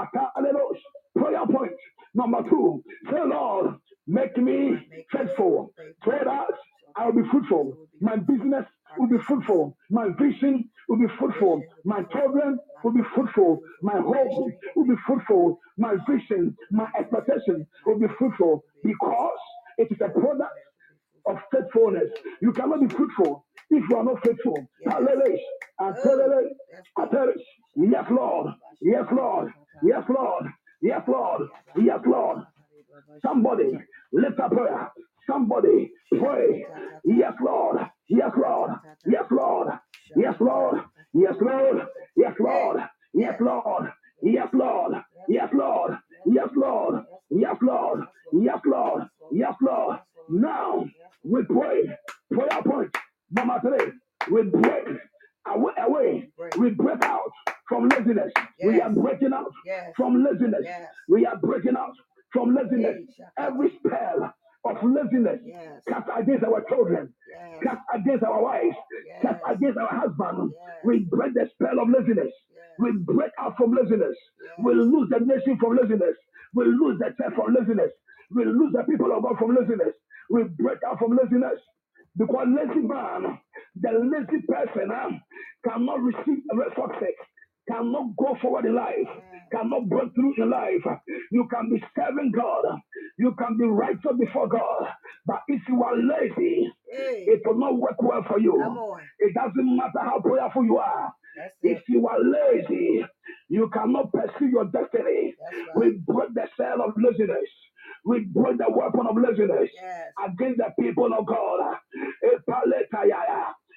Prayer point number two. Say, Lord, make Lord, me make us faithful so faithful that so I that will be fruitful. we'll be My fruitful. business Our will be business, fruitful. My vision will be our fruitful. vision will be My fruitful. children My will be program will be fruitful. fruitful. My My hope ministry will will be be fruitful. fruitful. My My home vision, will my be fruitful. expectation My will be expectation fruitful will be fruitful. because it is a Because product it will be of fruitful. faithfulness. You cannot be fruitful if you are not faithful. Yes. Hallelujah. Oh, let's go. Yes, Lord. Yes, Lord. Yes, Lord. Yes, Lord. Yes, Lord. Somebody lift up prayer. Somebody pray. Yes, Lord. Yes, Lord. Yes, Lord. Yes, Lord. Yes, Lord. Yes, Hey, Lord. Yes, yes, Lord. yes, Yes, Lord. yes, Yes, Lord, Lord. yes, Yes, Lord, Lord. yes, Lord, Yes, Lord. yes, Lord, Yes, Lord. yes, Lord, Yes, Lord. yes, Lord, Now yes, we Lord. pray. Prayer point number three. We break away. Break. We break out from laziness. We are Yes, breaking out yes, from laziness. yes. We are breaking out from laziness. Hey, Every Shakata. spell of laziness Yes, cast against our children, yes, cast against our wives, cast yes, against our husband. yes, We break the spell of laziness. yes, We break out from laziness. We yes, lose the nation from laziness. We lose the church from laziness. We lose the people of God from laziness. We break out from laziness. Because lazy man, the lazy person cannot receive success, cannot go forward in life, yes. cannot break through in life. You can be serving God, you can be righteous before God, but if you are lazy, Hey, it will not work well for come you. on. It doesn't matter how prayerful you are. That's If it. you are lazy, you cannot pursue your destiny. That's right. We break the cell of laziness. We break the weapon of laziness Yes, against the people of God. Epaletayaya.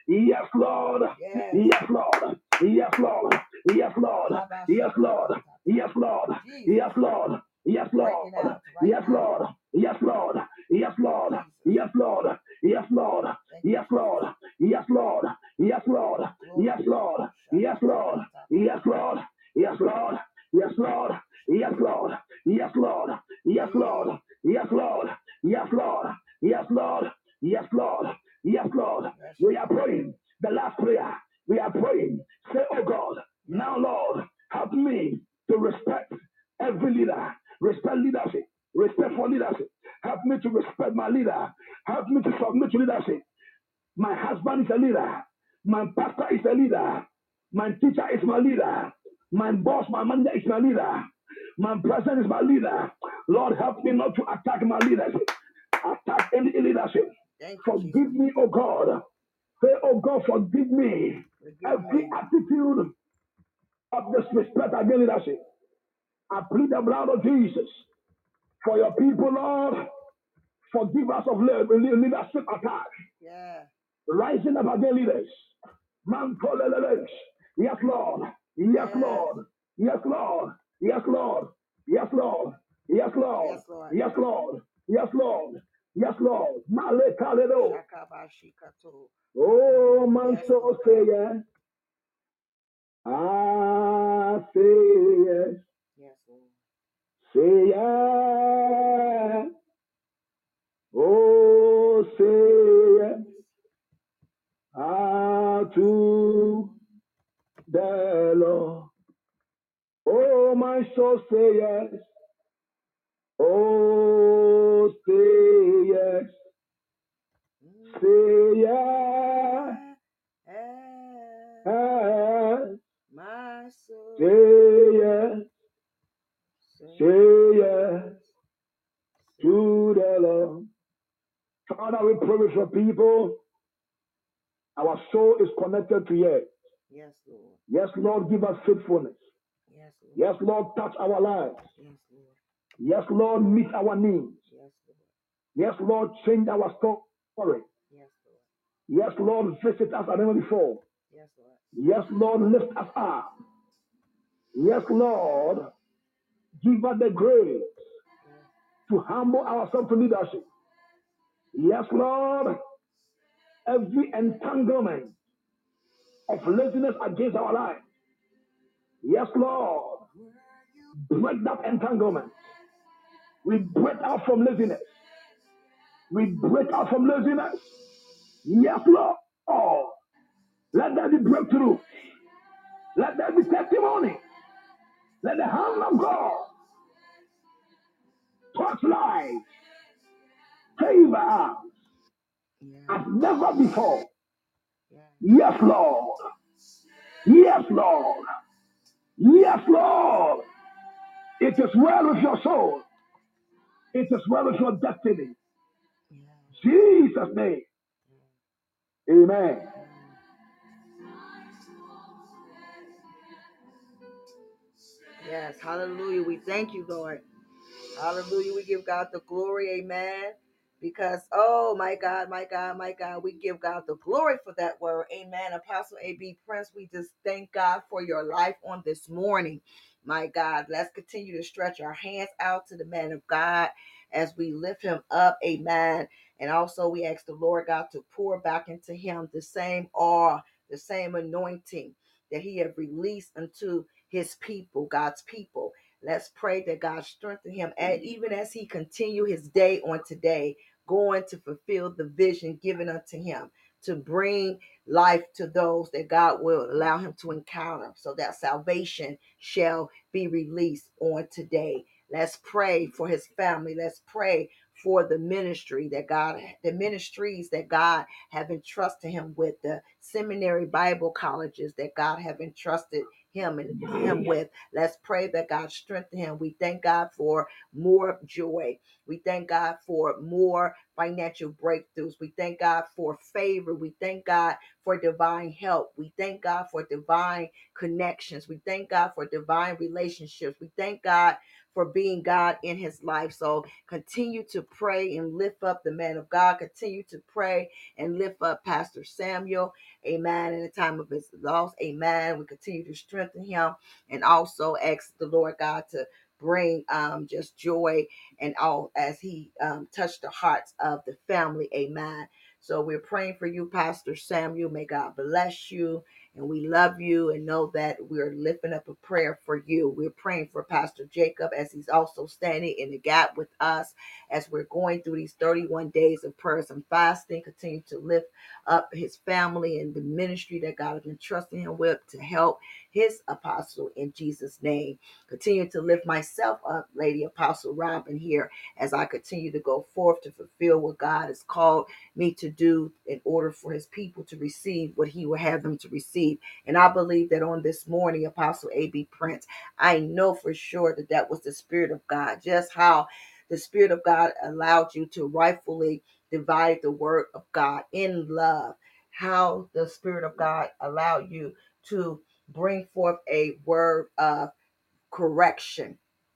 Yes, Lord. Yes. Yes, Lord. Yes, Lord. Yes, Lord. Yes, Lord. Yes, Lord. Jesus. Yes, Lord. Yes, Break Lord. it out right Yes, now. Lord. Yes, Lord. Yes, Lord. Jesus. Yes, Lord. Yes, Lord. Thank you, Yes, Lord. Jesus. Yes, Lord. Yes, Lord. Yes, Glory. Lord. Yes, Lord. Yes, Shakatakataka. Lord. Yes, Lord. Yes, Lord. Yes, Lord. Yes, Lord. Yes, Lord. Hey. Yes, Lord. Yes, Lord. Yes, Lord. Yes, Lord. Yes, Lord. Yes, We are Lord. praying. The last prayer. We are praying. Say, oh God, Yes. now Lord, help me to respect every leader. Respect leadership. Respect for leadership. Help me to respect my leader. Help me to submit to leadership. My husband is a leader. My pastor is a leader. My teacher is my leader. My boss, my manager is my leader. My president is my leader. Lord, help me not to attack my leadership. Attack any leadership. Thank you, Jesus. Forgive me, oh God. Say, oh God, forgive me. Forgive Every me. attitude of disrespect against leadership. I plead the blood of Jesus for your people, Lord. Forgive us of leadership attack. Yeah. Rising up against leaders. Mantoleles. Yes, Lord. Yes, Yes. Lord. Yes, Lord. Yes, Lord. Yes, Lord. Yes, Lord. Yes, Lord. Yes, Lord. Yes, Lord. Yes, Lord. Male Kaledo. Shakabashikato. Oh, man, Yes, so Lord say God. yes. Ah, say yes. Yes, Lord. Say yes. Oh, say yes. Ah, to the Lord. Oh, my soul say yes. Oh, say yes. Say yes. Yeah. Yeah. Yes. My soul. Say yes. Say Say yes yes. to the Lord. Father, we pray for people. Our soul is connected to you. Yes, Lord. Yes, Lord, give us faithfulness. Yes, Lord. Yes, Lord, touch our lives. Yes, Lord. Yes, Lord, meet our needs. Yes, Lord. Yes, Lord, change our story. Yes, Lord. Yes, Lord, visit us as never before. Yes, Lord. Yes, Lord, lift us up. Yes, Lord, give us the grace Yes. to humble ourselves to leadership. Yes, Lord, every entanglement of laziness against our life. Yes, Lord, break that entanglement. We break out from laziness. We break out from laziness. Yes, Lord. Oh, let there be breakthrough. Let there be testimony. Let the hand of God touch lives, favor us as Yes. never before. Yes. Yes, Lord. Yes, Lord. Yes, Lord. It is well with your soul. It is well with your destiny. Yes. Jesus' name. Amen. Yes. Hallelujah. We thank you, Lord. Hallelujah. We give God the glory. Amen. Because, oh my God, my God, my God, we give God the glory for that word. Amen. Apostle A.B. Prince, we just thank God for your life on this morning. My God, let's continue to stretch our hands out to the man of God as we lift him up. Amen. And also we ask the Lord God to pour back into him the same awe, the same anointing that he have released unto his people, God's people. Let's pray that God strengthen him, and even as he continue his day on today, going to fulfill the vision given unto him to bring life to those that God will allow him to encounter, so that salvation shall be released on today. Let's pray for his family. Let's pray for the ministry that God, the ministries that God have entrusted him with, the seminary Bible colleges that God have entrusted him and him with. Let's pray that God strengthen him. We thank God for more joy. We thank God for more financial breakthroughs. We thank God for favor. We thank God for divine help. We thank God for divine connections. We thank God for divine relationships. We thank God for being God in his life. So continue to pray and lift up the man of God. Continue to pray and lift up Pastor Samuel amen, in the time of his loss, amen. We continue to strengthen him and also ask the Lord God to bring just joy and all as he touched the hearts of the family, amen. So we're praying for you, Pastor Samuel. May God bless you. And we love you and know that we're lifting up a prayer for you. We're praying for Pastor Jacob as he's also standing in the gap with us as we're going through these 31 days of prayers and fasting. Continue to lift up his family and the ministry that God has been trusting him with to help his apostle in Jesus' name. Continue to lift myself up, Lady Apostle Robin, here as I continue to go forth to fulfill what God has called me to do in order for his people to receive what he will have them to receive. And I believe that on this morning, Apostle A.B. Prince, I know for sure that that was the Spirit of God, just how the Spirit of God allowed you to rightfully divide the word of God in love, how the Spirit of God allowed you to bring forth a word of correction,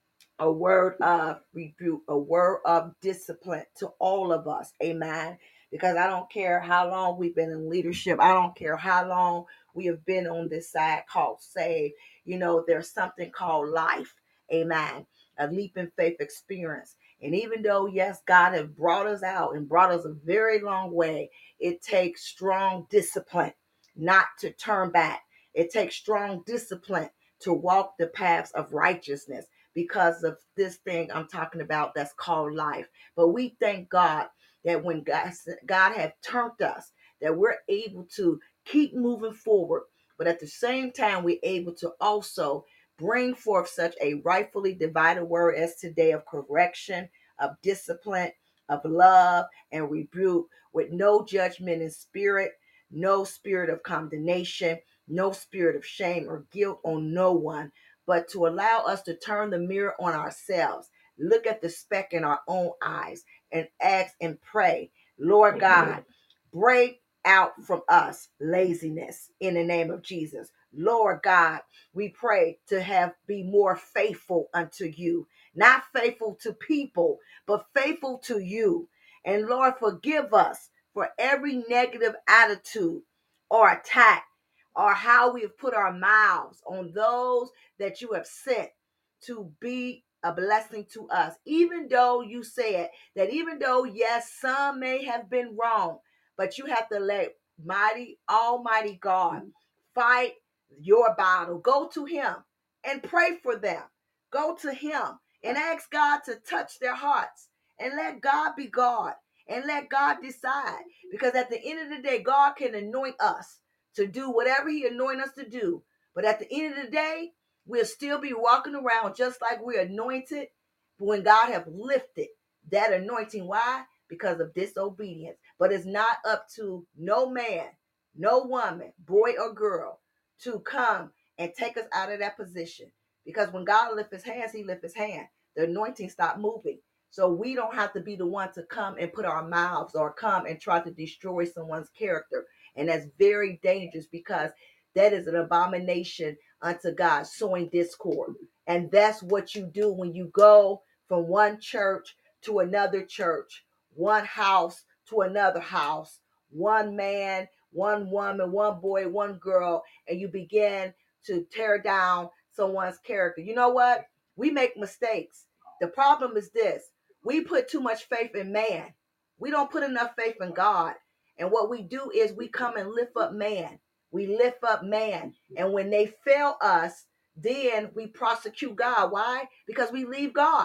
a word of rebuke, a word of discipline to all of us. Amen. Because I don't care how long we've been in leadership. I don't care how long we have been on this side called saved. You know, there's something called life. Amen. A leap in faith experience. And even though, yes, God has brought us out and brought us a very long way, it takes strong discipline not to turn back. It takes strong discipline to walk the paths of righteousness because of this thing I'm talking about that's called life. But we thank God that when God have turned us, that we're able to keep moving forward, but at the same time, we're able to also bring forth such a rightfully divided word as today of correction, of discipline, of love and rebuke with no judgment in spirit, no spirit of condemnation, no spirit of shame or guilt on no one, but to allow us to turn the mirror on ourselves, look at the speck in our own eyes, and ask and pray, Lord God, break out from us laziness in the name of Jesus. Lord God, we pray to be more faithful unto you, not faithful to people, but faithful to you. And Lord, forgive us for every negative attitude or attack or how we have put our mouths on those that you have sent to be a blessing to us. Even though you said that, even though, yes, some may have been wrong, but you have to let mighty, almighty God fight your battle. Go to him and pray for them. Go to him and ask God to touch their hearts and let God be God and let God decide. Because at the end of the day, God can anoint us to do whatever he anointed us to do. But at the end of the day, we'll still be walking around just like we're anointed when God have lifted that anointing. Why? Because of disobedience. But it's not up to no man, no woman, boy or girl to come and take us out of that position. Because when God lifts his hands, he lifts his hand. The anointing stopped moving. So we don't have to be the one to come and put our mouths or come and try to destroy someone's character. And that's very dangerous because that is an abomination unto God, sowing discord. And that's what you do when you go from one church to another church, one house to another house, one man, one woman, one boy, one girl, and you begin to tear down someone's character. You know what? We make mistakes. The problem is this: we put too much faith in man. We don't put enough faith in God. And what we do is we come and lift up man. We lift up man. And when they fail us, then we prosecute God. Why? Because we leave God.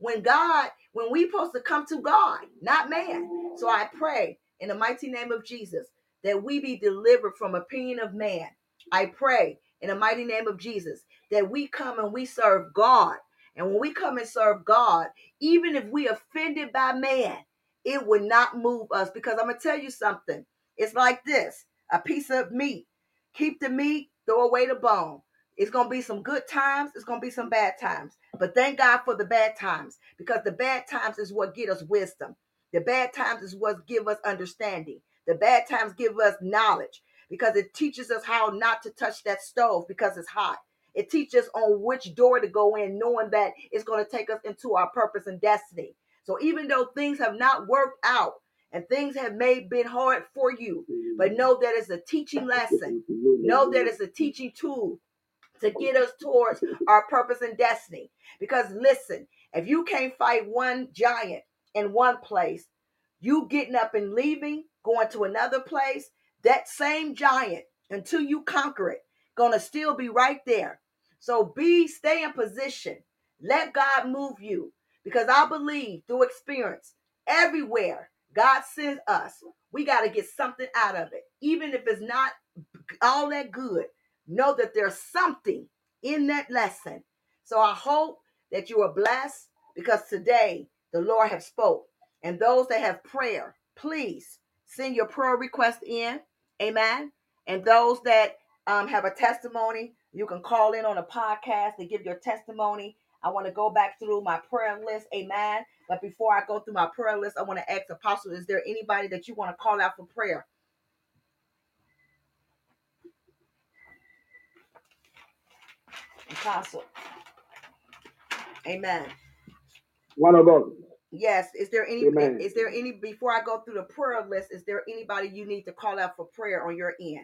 When we supposed to come to God, not man. So I pray in the mighty name of Jesus that we be delivered from opinion of man. I pray in the mighty name of Jesus that we come and we serve God. And when we come and serve God, even if we offended by man, it would not move us. Because I'm going to tell you something. It's like this: a piece of meat. Keep the meat, throw away the bone. It's going to be some good times. It's going to be some bad times. But thank God for the bad times, because the bad times is what get us wisdom. The bad times is what give us understanding. The bad times give us knowledge, because it teaches us how not to touch that stove because it's hot. It teaches us on which door to go in, knowing that it's going to take us into our purpose and destiny. So even though things have not worked out and things have been hard for you. But know that it's a teaching lesson. Know that it's a teaching tool to get us towards our purpose and destiny. Because listen, if you can't fight one giant in one place, you getting up and leaving, going to another place, that same giant, until you conquer it, gonna still be right there. So stay in position. Let God move you. Because I believe through experience, everywhere God sends us, we got to get something out of it. Even if it's not all that good, know that there's something in that lesson. So I hope that you are blessed, because today the Lord has spoke. And those that have prayer, please send your prayer request in. Amen. And those that have a testimony, you can call in on a podcast and give your testimony. I want to go back through my prayer list. Amen. But before I go through my prayer list, I want to ask Apostle, is there anybody that you want to call out for prayer? Apostle. Amen. One of God. Yes. Amen. Is there any, before I go through the prayer list, is there anybody you need to call out for prayer on your end?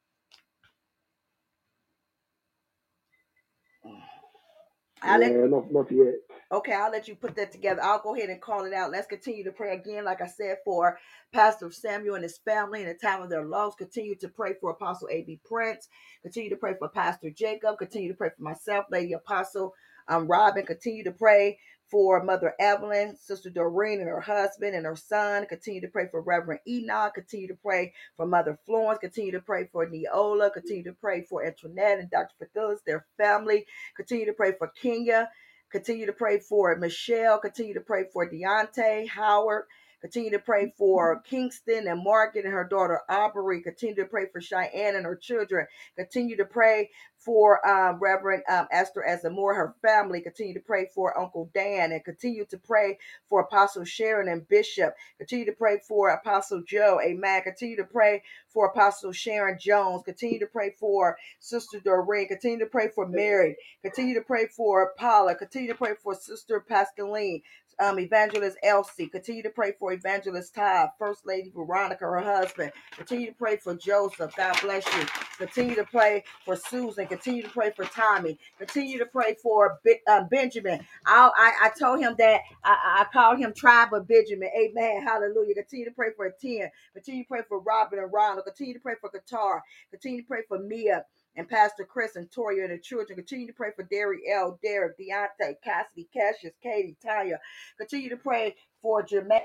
Not yet. Okay, I'll let you put that together. I'll go ahead and call it out. Let's continue to pray again, like I said, for Pastor Samuel and his family in the time of their loss. Continue to pray for Apostle A.B. Prince. Continue to pray for Pastor Jacob. Continue to pray for myself, Lady Apostle Robin. Continue to pray for Mother Evelyn, Sister Doreen and her husband and her son. Continue to pray for Reverend Enoch. Continue to pray for Mother Florence. Continue to pray for Neola. Continue to pray for Antoinette and Dr. Phyllis, their family. Continue to pray for Kenya. Continue to pray for Michelle. Continue to pray for Deontay, Howard. Continue to pray for Kingston and Margaret and her daughter Aubrey. Continue to pray for Cheyenne and her children. Continue to pray for Reverend Esther Azamore, her family. Continue to pray for Uncle Dan, and continue to pray for Apostle Sharon and Bishop. Continue to pray for Apostle Joe. Amen. Continue to pray for Apostle Sharon Jones. Continue to pray for Sister Doreen. Continue to pray for Mary. Continue to pray for Paula. Continue to pray for Sister Pascaline. Evangelist Elsie. Continue to pray for Evangelist Todd, First Lady Veronica, her husband. Continue to pray for Joseph. God bless you. Continue to pray for Susan. Continue to pray for Tommy. Continue to pray for Benjamin. I told him that I called him Tribe of Benjamin. Amen. Hallelujah. Continue to pray for Etienne. Continue to pray for Robin and Ronald. Continue to pray for Qatar. Continue to pray for Mia and Pastor Chris and Toria and the children. Continue to pray for Derry L, Derek, Deontay, Cassidy, Cassius, Katie, Tanya. Continue to pray for Jermaine.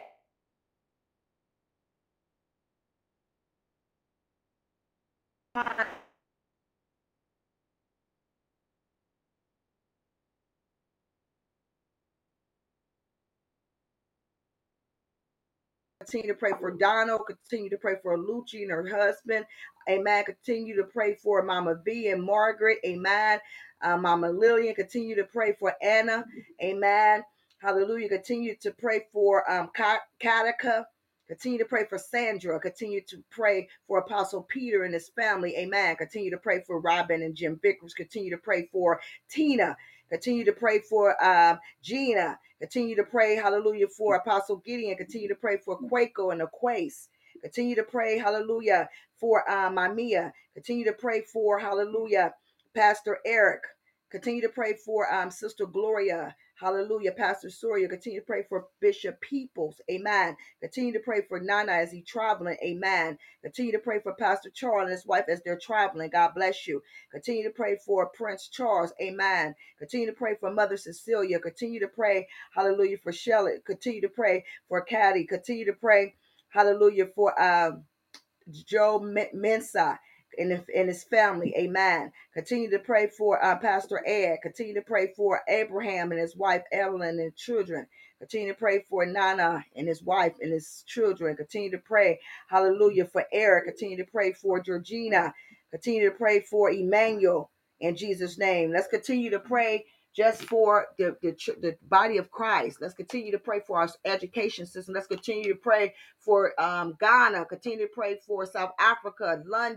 Continue to pray for Donald. Continue to pray for Lucci and her husband. Amen. Continue to pray for Mama V and Margaret. Amen. Mama Lillian. Continue to pray for Anna. Amen. Hallelujah. Continue to pray for Katika. Continue to pray for Sandra. Continue to pray for Apostle Peter and his family. Amen. Continue to pray for Robin and Jim Vickers. Continue to pray for Tina. Continue to pray for Gina. Continue to pray, hallelujah, for Apostle Gideon. Continue to pray for Quaco and Aquace. Continue to pray, hallelujah, for Mamiya. Continue to pray for, hallelujah, Pastor Eric. Continue to pray for Sister Gloria. Hallelujah. Pastor Soria. Continue to pray for Bishop Peoples. Amen. Continue to pray for Nana as he's traveling. Amen. Continue to pray for Pastor Charles and his wife as they're traveling. God bless you. Continue to pray for Prince Charles. Amen. Continue to pray for Mother Cecilia. Continue to pray, hallelujah, for Shelley. Continue to pray for Caddy. Continue to pray, hallelujah, for Joe Mensah and his family. Amen. Continue to pray for Pastor Ed. Continue to pray for Abraham and his wife Evelyn and children. Continue to pray for Nana and his wife and his children. Continue to pray, hallelujah, for Eric. Continue to pray for Georgina. Continue to pray for Emmanuel in Jesus' name. Let's continue to pray just for the body of Christ. Let's continue to pray for our education system. Let's continue to pray for Ghana. Continue to pray for South Africa, London,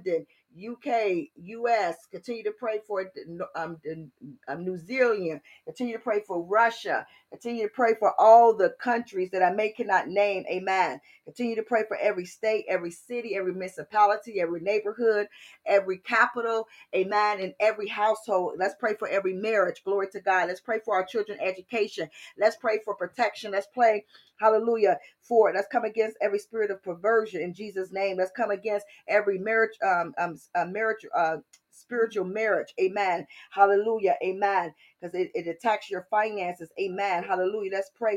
UK, US. Continue to pray for New Zealand. Continue to pray for Russia. Continue to pray for all the countries that I cannot name. Amen. Continue to pray for every state, every city, every municipality, every neighborhood, every capital. Amen. In every household. Let's pray for every marriage. Glory to God. Let's pray for our children's education. Let's pray for protection. Let's pray, hallelujah, for it. Let's come against every spirit of perversion in Jesus' name. Let's come against every spiritual marriage. Amen. Hallelujah. Amen. Because it attacks your finances. Amen. Hallelujah. Let's pray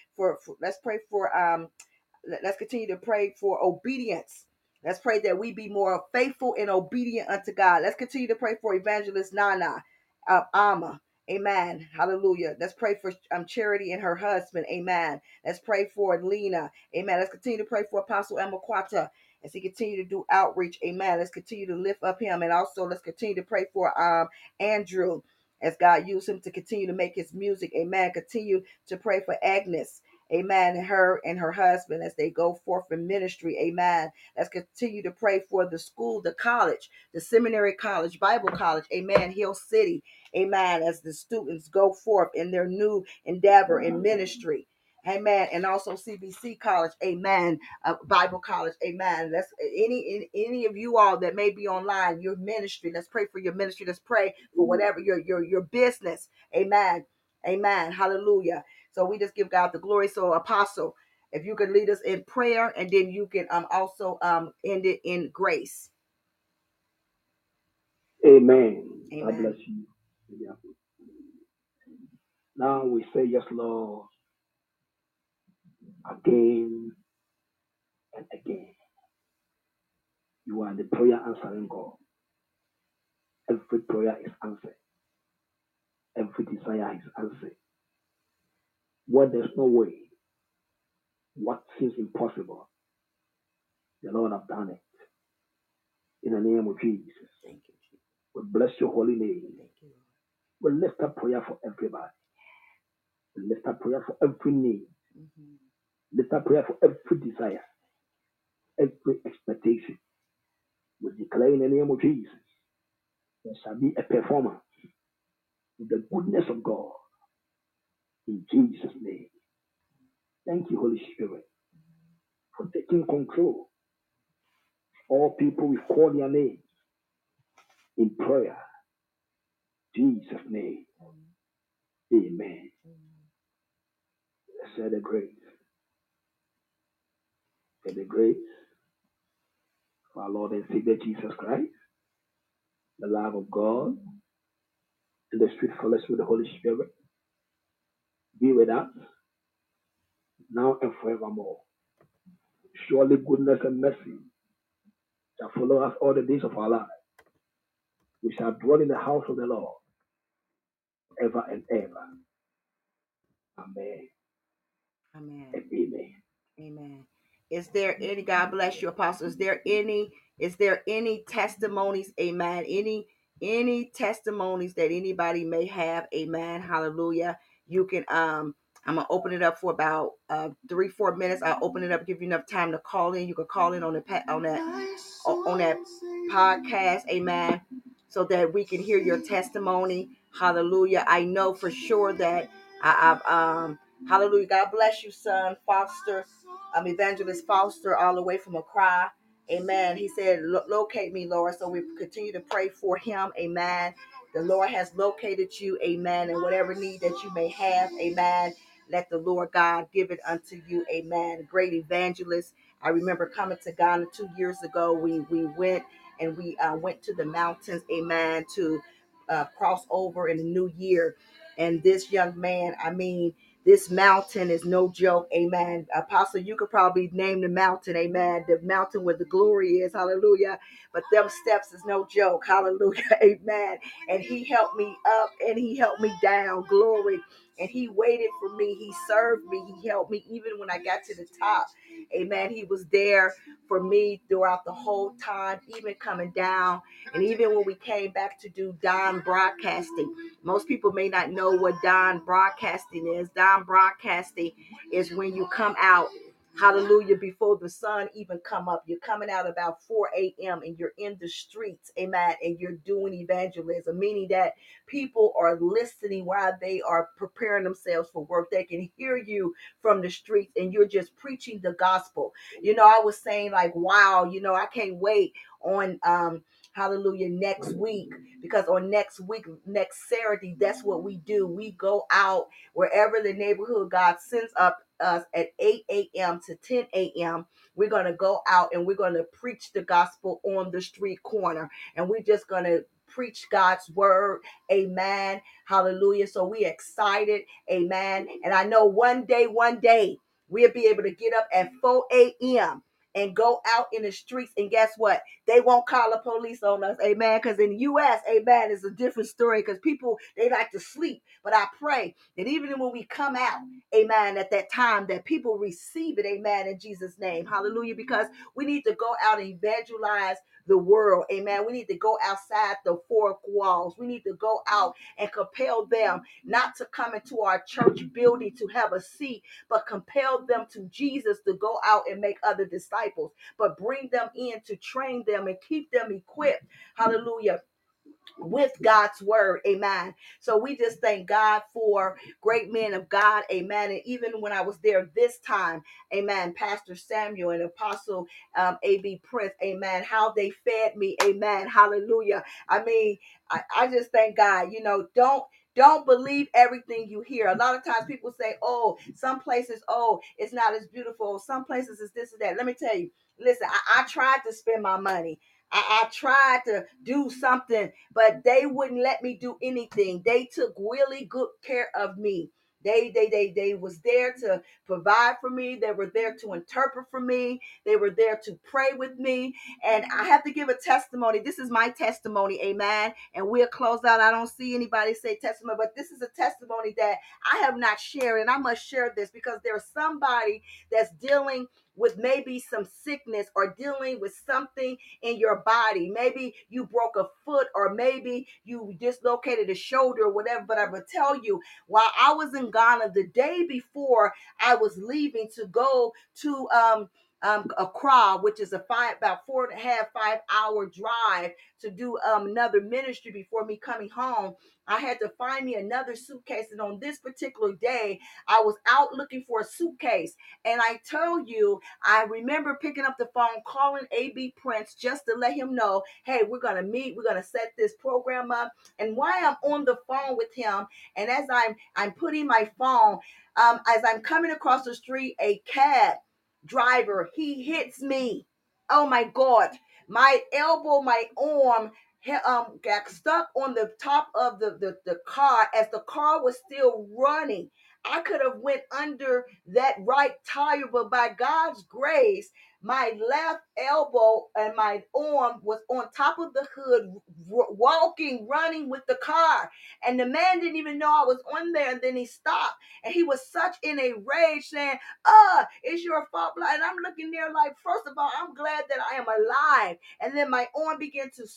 let's continue to pray for obedience. Let's pray that we be more faithful and obedient unto God. Let's continue to pray for Evangelist Nana, Alma. Amen. Hallelujah. Let's pray for Charity and her husband. Amen. Let's pray for Lena. Amen. Let's continue to pray for Apostle Amaquata as he continue to do outreach. Amen. Let's continue to lift up him. And also let's continue to pray for Andrew as God used him to continue to make his music. Amen. Continue to pray for Agnes. Amen. And her husband as they go forth in ministry. Amen. Let's continue to pray for the school, the college, the seminary college, Bible college. Amen. Hill City. Amen. As the students go forth in their new endeavor in ministry. Amen. And also CBC College. Amen. Bible College. Amen. Let's any of you all that may be online, your ministry. Let's pray for your ministry. Let's pray for whatever your business. Amen. Amen. Hallelujah. So we just give God the glory. So Apostle, if you could lead us in prayer, and then you can also end it in grace. Amen. God Amen. bless you. Yeah. Now we say yes, Lord, again and again. You are the prayer answering God. Every prayer is answered. Every desire is answered. What there's no way, what seems impossible, the Lord have done it. In the name of Jesus. Thank you, Jesus. We bless your holy name. Thank you, We lift up prayer for everybody. We lift up prayer for every need. Lord. Mm-hmm. Lift up prayer for every desire, every expectation. We declare in the name of Jesus, there shall be a performance with the goodness of God in Jesus' name. Thank you, Holy Spirit, for taking control. All people will call their name in prayer. Jesus' name. Amen. Let's say the grace. Say the grace of our Lord and Savior Jesus Christ, the love of God, and the sweet fellowship with the Holy Spirit be with us now and forevermore. Surely goodness and mercy shall follow us all the days of our life. We shall dwell in the house of the Lord ever and ever. Amen Amen. and amen. Amen. Is there any, God bless you, Apostle? Is there any testimonies? Amen. Any testimonies that anybody may have? Amen. Hallelujah. You can I'm gonna open it up for about 3-4 minutes. I'll open it up, give you enough time to call in. You can call in on that podcast. Amen. So that we can hear your testimony. Hallelujah. I know for sure that I've hallelujah. God bless you, son. Foster, Evangelist Foster, all the way from Accra. Amen. He said, locate me, Lord. So we continue to pray for him. Amen. The Lord has located you. Amen. And whatever need that you may have. Amen. Let the Lord God give it unto you. Amen. Great evangelist. I remember coming to Ghana 2 years ago. We went and we went to the mountains. Amen. To cross over in the new year. And this young man, I mean, this mountain is no joke. Amen. Apostle, you could probably name the mountain. Amen. The mountain where the glory is. Hallelujah. But them steps is no joke. Hallelujah. Amen. And he helped me up and he helped me down. Glory. And he waited for me. He served me. He helped me even when I got to the top. Amen. He was there for me throughout the whole time, even coming down. And even when we came back to do Dawn Broadcasting, most people may not know what Dawn Broadcasting is. Dawn Broadcasting is when you come out, Hallelujah. Before the sun even come up, you're coming out about 4 a.m. and you're in the streets. Amen. And you're doing evangelism, meaning that people are listening while they are preparing themselves for work. They can hear you from the streets and you're just preaching the gospel. I was saying like, wow, I can't wait on hallelujah next week, because on next week, next Saturday, that's what we do. We go out wherever the neighborhood God sends up us at 8 a.m. to 10 a.m. We're going to go out and we're going to preach the gospel on the street corner, and we're just going to preach God's word. Amen. Hallelujah. So we excited. Amen. And I know one day we'll be able to get up at 4 a.m. and go out in the streets. And guess what? They won't call the police on us. Amen. Because in the U.S., amen, it's a different story, because people, they like to sleep. But I pray that even when we come out, amen, at that time, that people receive it. Amen. In Jesus' name. Hallelujah. Because we need to go out and evangelize the world. Amen. We need to go outside the four walls. We need to go out and compel them not to come into our church building to have a seat, but compel them to Jesus to go out and make other disciples, but bring them in to train them and keep them equipped. Hallelujah. With God's word. Amen. So we just thank God for great men of God. Amen. And even when I was there this time, amen, Pastor Samuel and Apostle A.B. Prince, amen, how they fed me. Amen. Hallelujah. I mean, I just thank God. Don't believe everything you hear. A lot of times people say, oh, some places, oh, it's not as beautiful. Some places it's this and that. Let me tell you, listen, I tried to spend my money. I tried to do something, but they wouldn't let me do anything. They took really good care of me. They was there to provide for me. They were there to interpret for me. They were there to pray with me. And I have to give a testimony. This is my testimony, amen. And we'll close out. I don't see anybody say testimony, but this is a testimony that I have not shared, and I must share this because there's somebody that's dealing with maybe some sickness or dealing with something in your body. Maybe you broke a foot, or maybe you dislocated a shoulder or whatever. But I will tell you, while I was in Ghana the day before I was leaving to go to Accra, which is about 4.5, 5 hour drive to do another ministry before me coming home, I had to find me another suitcase. And on this particular day, I was out looking for a suitcase. And I tell you, I remember picking up the phone, calling A.B. Prince just to let him know, hey, we're going to meet. We're going to set this program up. And while I'm on the phone with him, and as I'm putting my phone, as I'm coming across the street, a cab driver, he hits me. Oh my God. My elbow, my arm got stuck on the top of the car as the car was still running. I could have went under that right tire, but by God's grace, my left elbow and my arm was on top of the hood, walking, running with the car. And the man didn't even know I was on there. And then he stopped, and he was such in a rage saying, it's your fault. And I'm looking there like, first of all, I'm glad that I am alive. And then my arm began to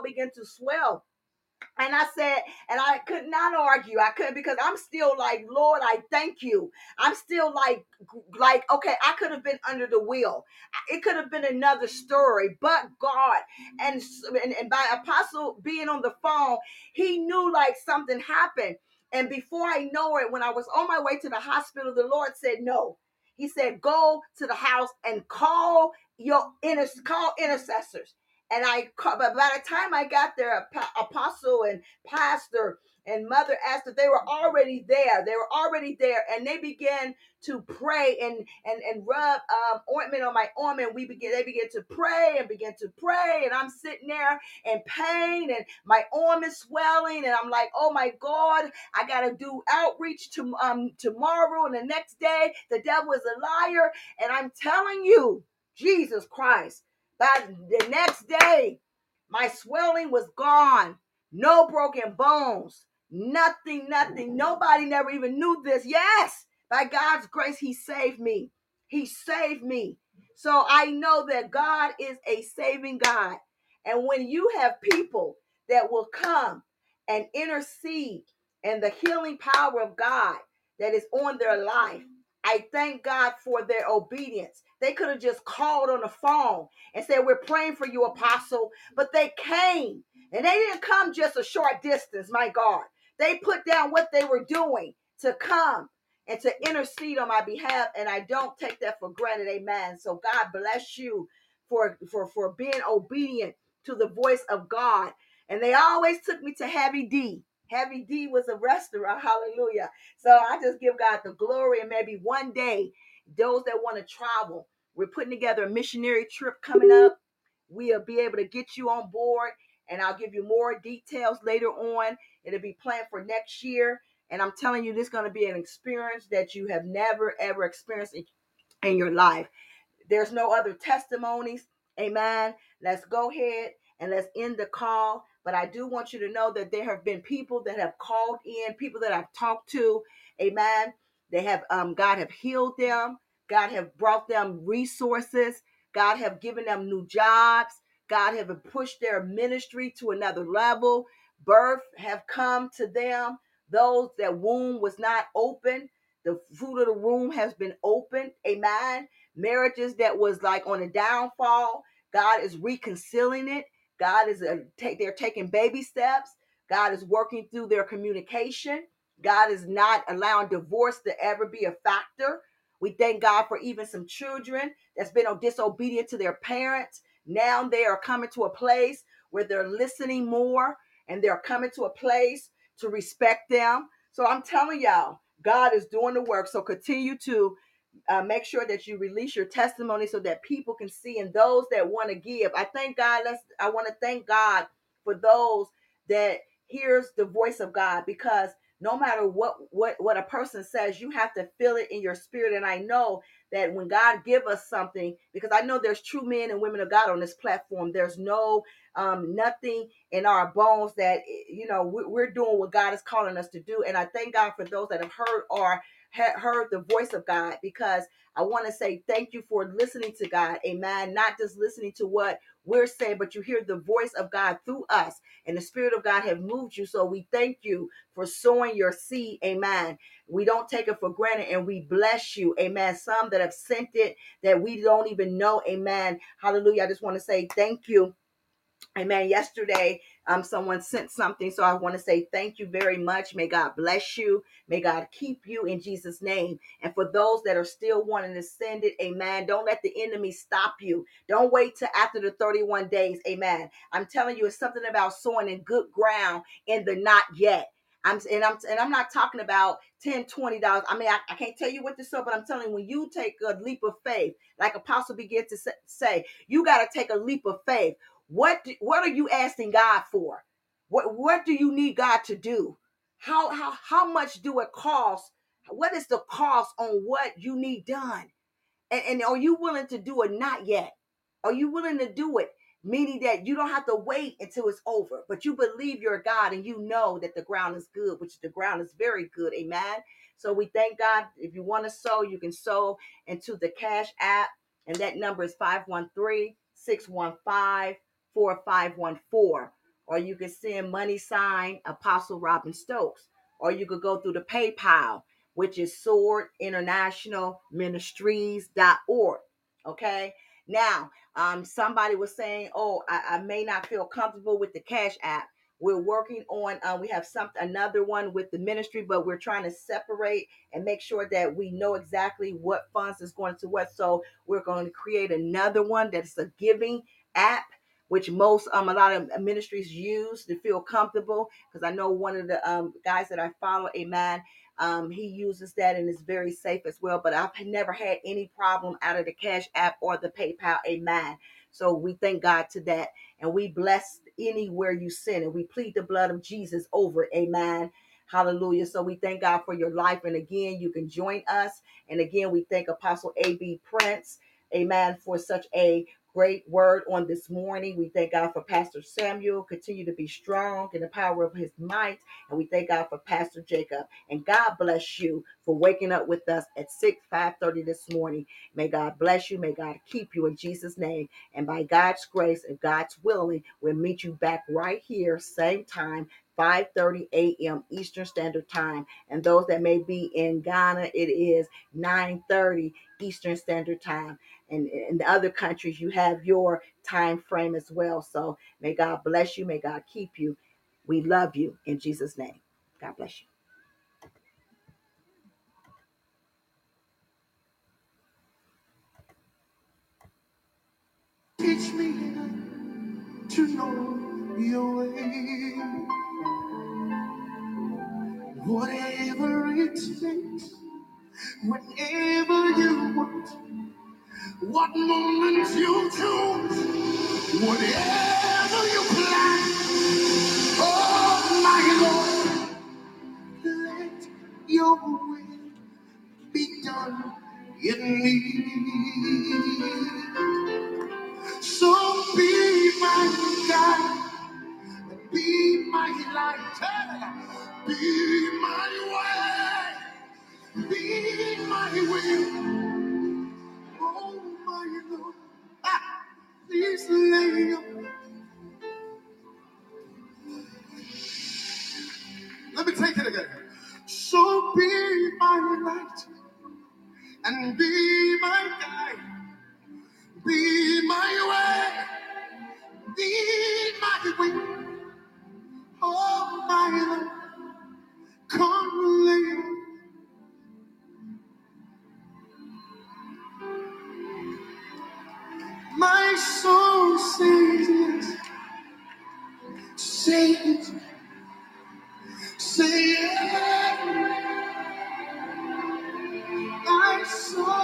swell. And I said, and I could not argue. I couldn't, because I'm still like, Lord, I thank you. I'm still like, okay, I could have been under the wheel. It could have been another story, but God. And by Apostle being on the phone, he knew like something happened. And before I know it, when I was on my way to the hospital, the Lord said, no. He said, go to the house and call intercessors. And but by the time I got there, Apostle and Pastor and Mother Esther, they were already there. And they began to pray and rub ointment on my arm, and they began to pray and I'm sitting there in pain, and my arm is swelling, and I'm like, oh my God, I gotta do outreach tomorrow and the next day. The devil is a liar, and I'm telling you, Jesus Christ. By the next day, my swelling was gone. No broken bones. Nothing. Nobody never even knew this. Yes, by God's grace, he saved me. He saved me. So I know that God is a saving God. And when you have people that will come and intercede, and the healing power of God that is on their life, I thank God for their obedience. They could have just called on the phone and said, "We're praying for you, Apostle." But they came, and they didn't come just a short distance, my God. They put down what they were doing to come and to intercede on my behalf. And I don't take that for granted. Amen. So God bless you for being obedient to the voice of God. And they always took me to Heavy D. Heavy D was a restaurant. Hallelujah. So I just give God the glory. And maybe one day, those that want to travel, we're putting together a missionary trip coming up. We'll be able to get you on board, and I'll give you more details later on. It'll be planned for next year. And I'm telling you, this is going to be an experience that you have never, ever experienced in your life. There's no other testimonies. Amen. Let's go ahead and let's end the call. But I do want you to know that there have been people that have called in, people that I've talked to. Amen. They have God have healed them. God have brought them resources. God have given them new jobs. God have pushed their ministry to another level. Birth have come to them. Those that womb was not open, the fruit of the womb has been opened. Amen. Marriages that was like on a downfall, God is reconciling it. God is they're taking baby steps. God is working through their communication. God is not allowing divorce to ever be a factor. We thank God for even some children that's been disobedient to their parents. Now they are coming to a place where they're listening more, and they're coming to a place to respect them. So I'm telling y'all, God is doing the work. So continue to make sure that you release your testimony so that people can see, and those that want to give. I want to thank God for those that hears the voice of God, because no matter what a person says, you have to feel it in your spirit. And I know that when God give us something, because I know there's true men and women of God on this platform, there's no nothing in our bones that we're doing what God is calling us to do. And I thank God for those that have heard or heard the voice of God, because I want to say thank you for listening to God. Amen. Not just listening to what we're saying, but you hear the voice of God through us, and the Spirit of God have moved you. So we thank you for sowing your seed. Amen. We don't take it for granted, and we bless you. Amen. Some that have sent it that we don't even know. Amen. Hallelujah. I just want to say thank you. Amen. Yesterday, someone sent something. So I want to say thank you very much. May God bless you. May God keep you in Jesus' name. And for those that are still wanting to send it, amen. Don't let the enemy stop you. Don't wait till after the 31 days. Amen. I'm telling you, it's something about sowing in good ground in the not yet. I'm not talking about $10, $20. I mean, I can't tell you what to sow, but I'm telling you, when you take a leap of faith, like Apostle began to say, you got to take a leap of faith. What are you asking God for? What do you need God to do? How much do it cost? What is the cost on what you need done? And are you willing to do it? Not yet. Are you willing to do it? Meaning that you don't have to wait until it's over, but you believe your God and you know that the ground is good, which the ground is very good. Amen. So we thank God. If you want to sow, you can sow into the Cash App. And that number is 513-615-4514. Or you can send money sign Apostle Robin Stokes. Or you could go through the PayPal, which is swordinternationalministries.org. Okay. Now, somebody was saying, "Oh, I may not feel comfortable with the Cash App." We're working on. We have another one with the ministry, but we're trying to separate and make sure that we know exactly what funds is going to what. So we're going to create another one that's a giving app, which a lot of ministries use to feel comfortable. Because I know one of the guys that I follow, amen, he uses that and is very safe as well. But I've never had any problem out of the Cash App or the PayPal. Amen. So we thank God to that. And we bless anywhere you send. And we plead the blood of Jesus over it. Amen. Hallelujah. So we thank God for your life. And again, you can join us. And again, we thank Apostle A.B. Prince. Amen. For such a great word on this morning. We thank God for Pastor Samuel. Continue to be strong in the power of his might. And we thank God for Pastor Jacob. And God bless you for waking up with us at 5:30 this morning. May God bless you. May God keep you in Jesus' name. And by God's grace and God's willing, we'll meet you back right here, same time, 5:30 a.m. Eastern Standard Time. And those that may be in Ghana, it is 9:30 Eastern Standard Time. And in the other countries, you have your time frame as well. So may God bless you. May God keep you. We love you in Jesus' name. God bless you. Teach me to know your way, whatever it takes, whenever you want, what moment you choose, whatever you plan. Oh my Lord, let your will be done in me. So be my guide, be my light, be my way, be my will. Oh my Lord, please lay your. Let me take it again. So be my light and be my guide, be my way, be my will. Oh my Lord, come lay. My soul says yes, say it, say it. My soul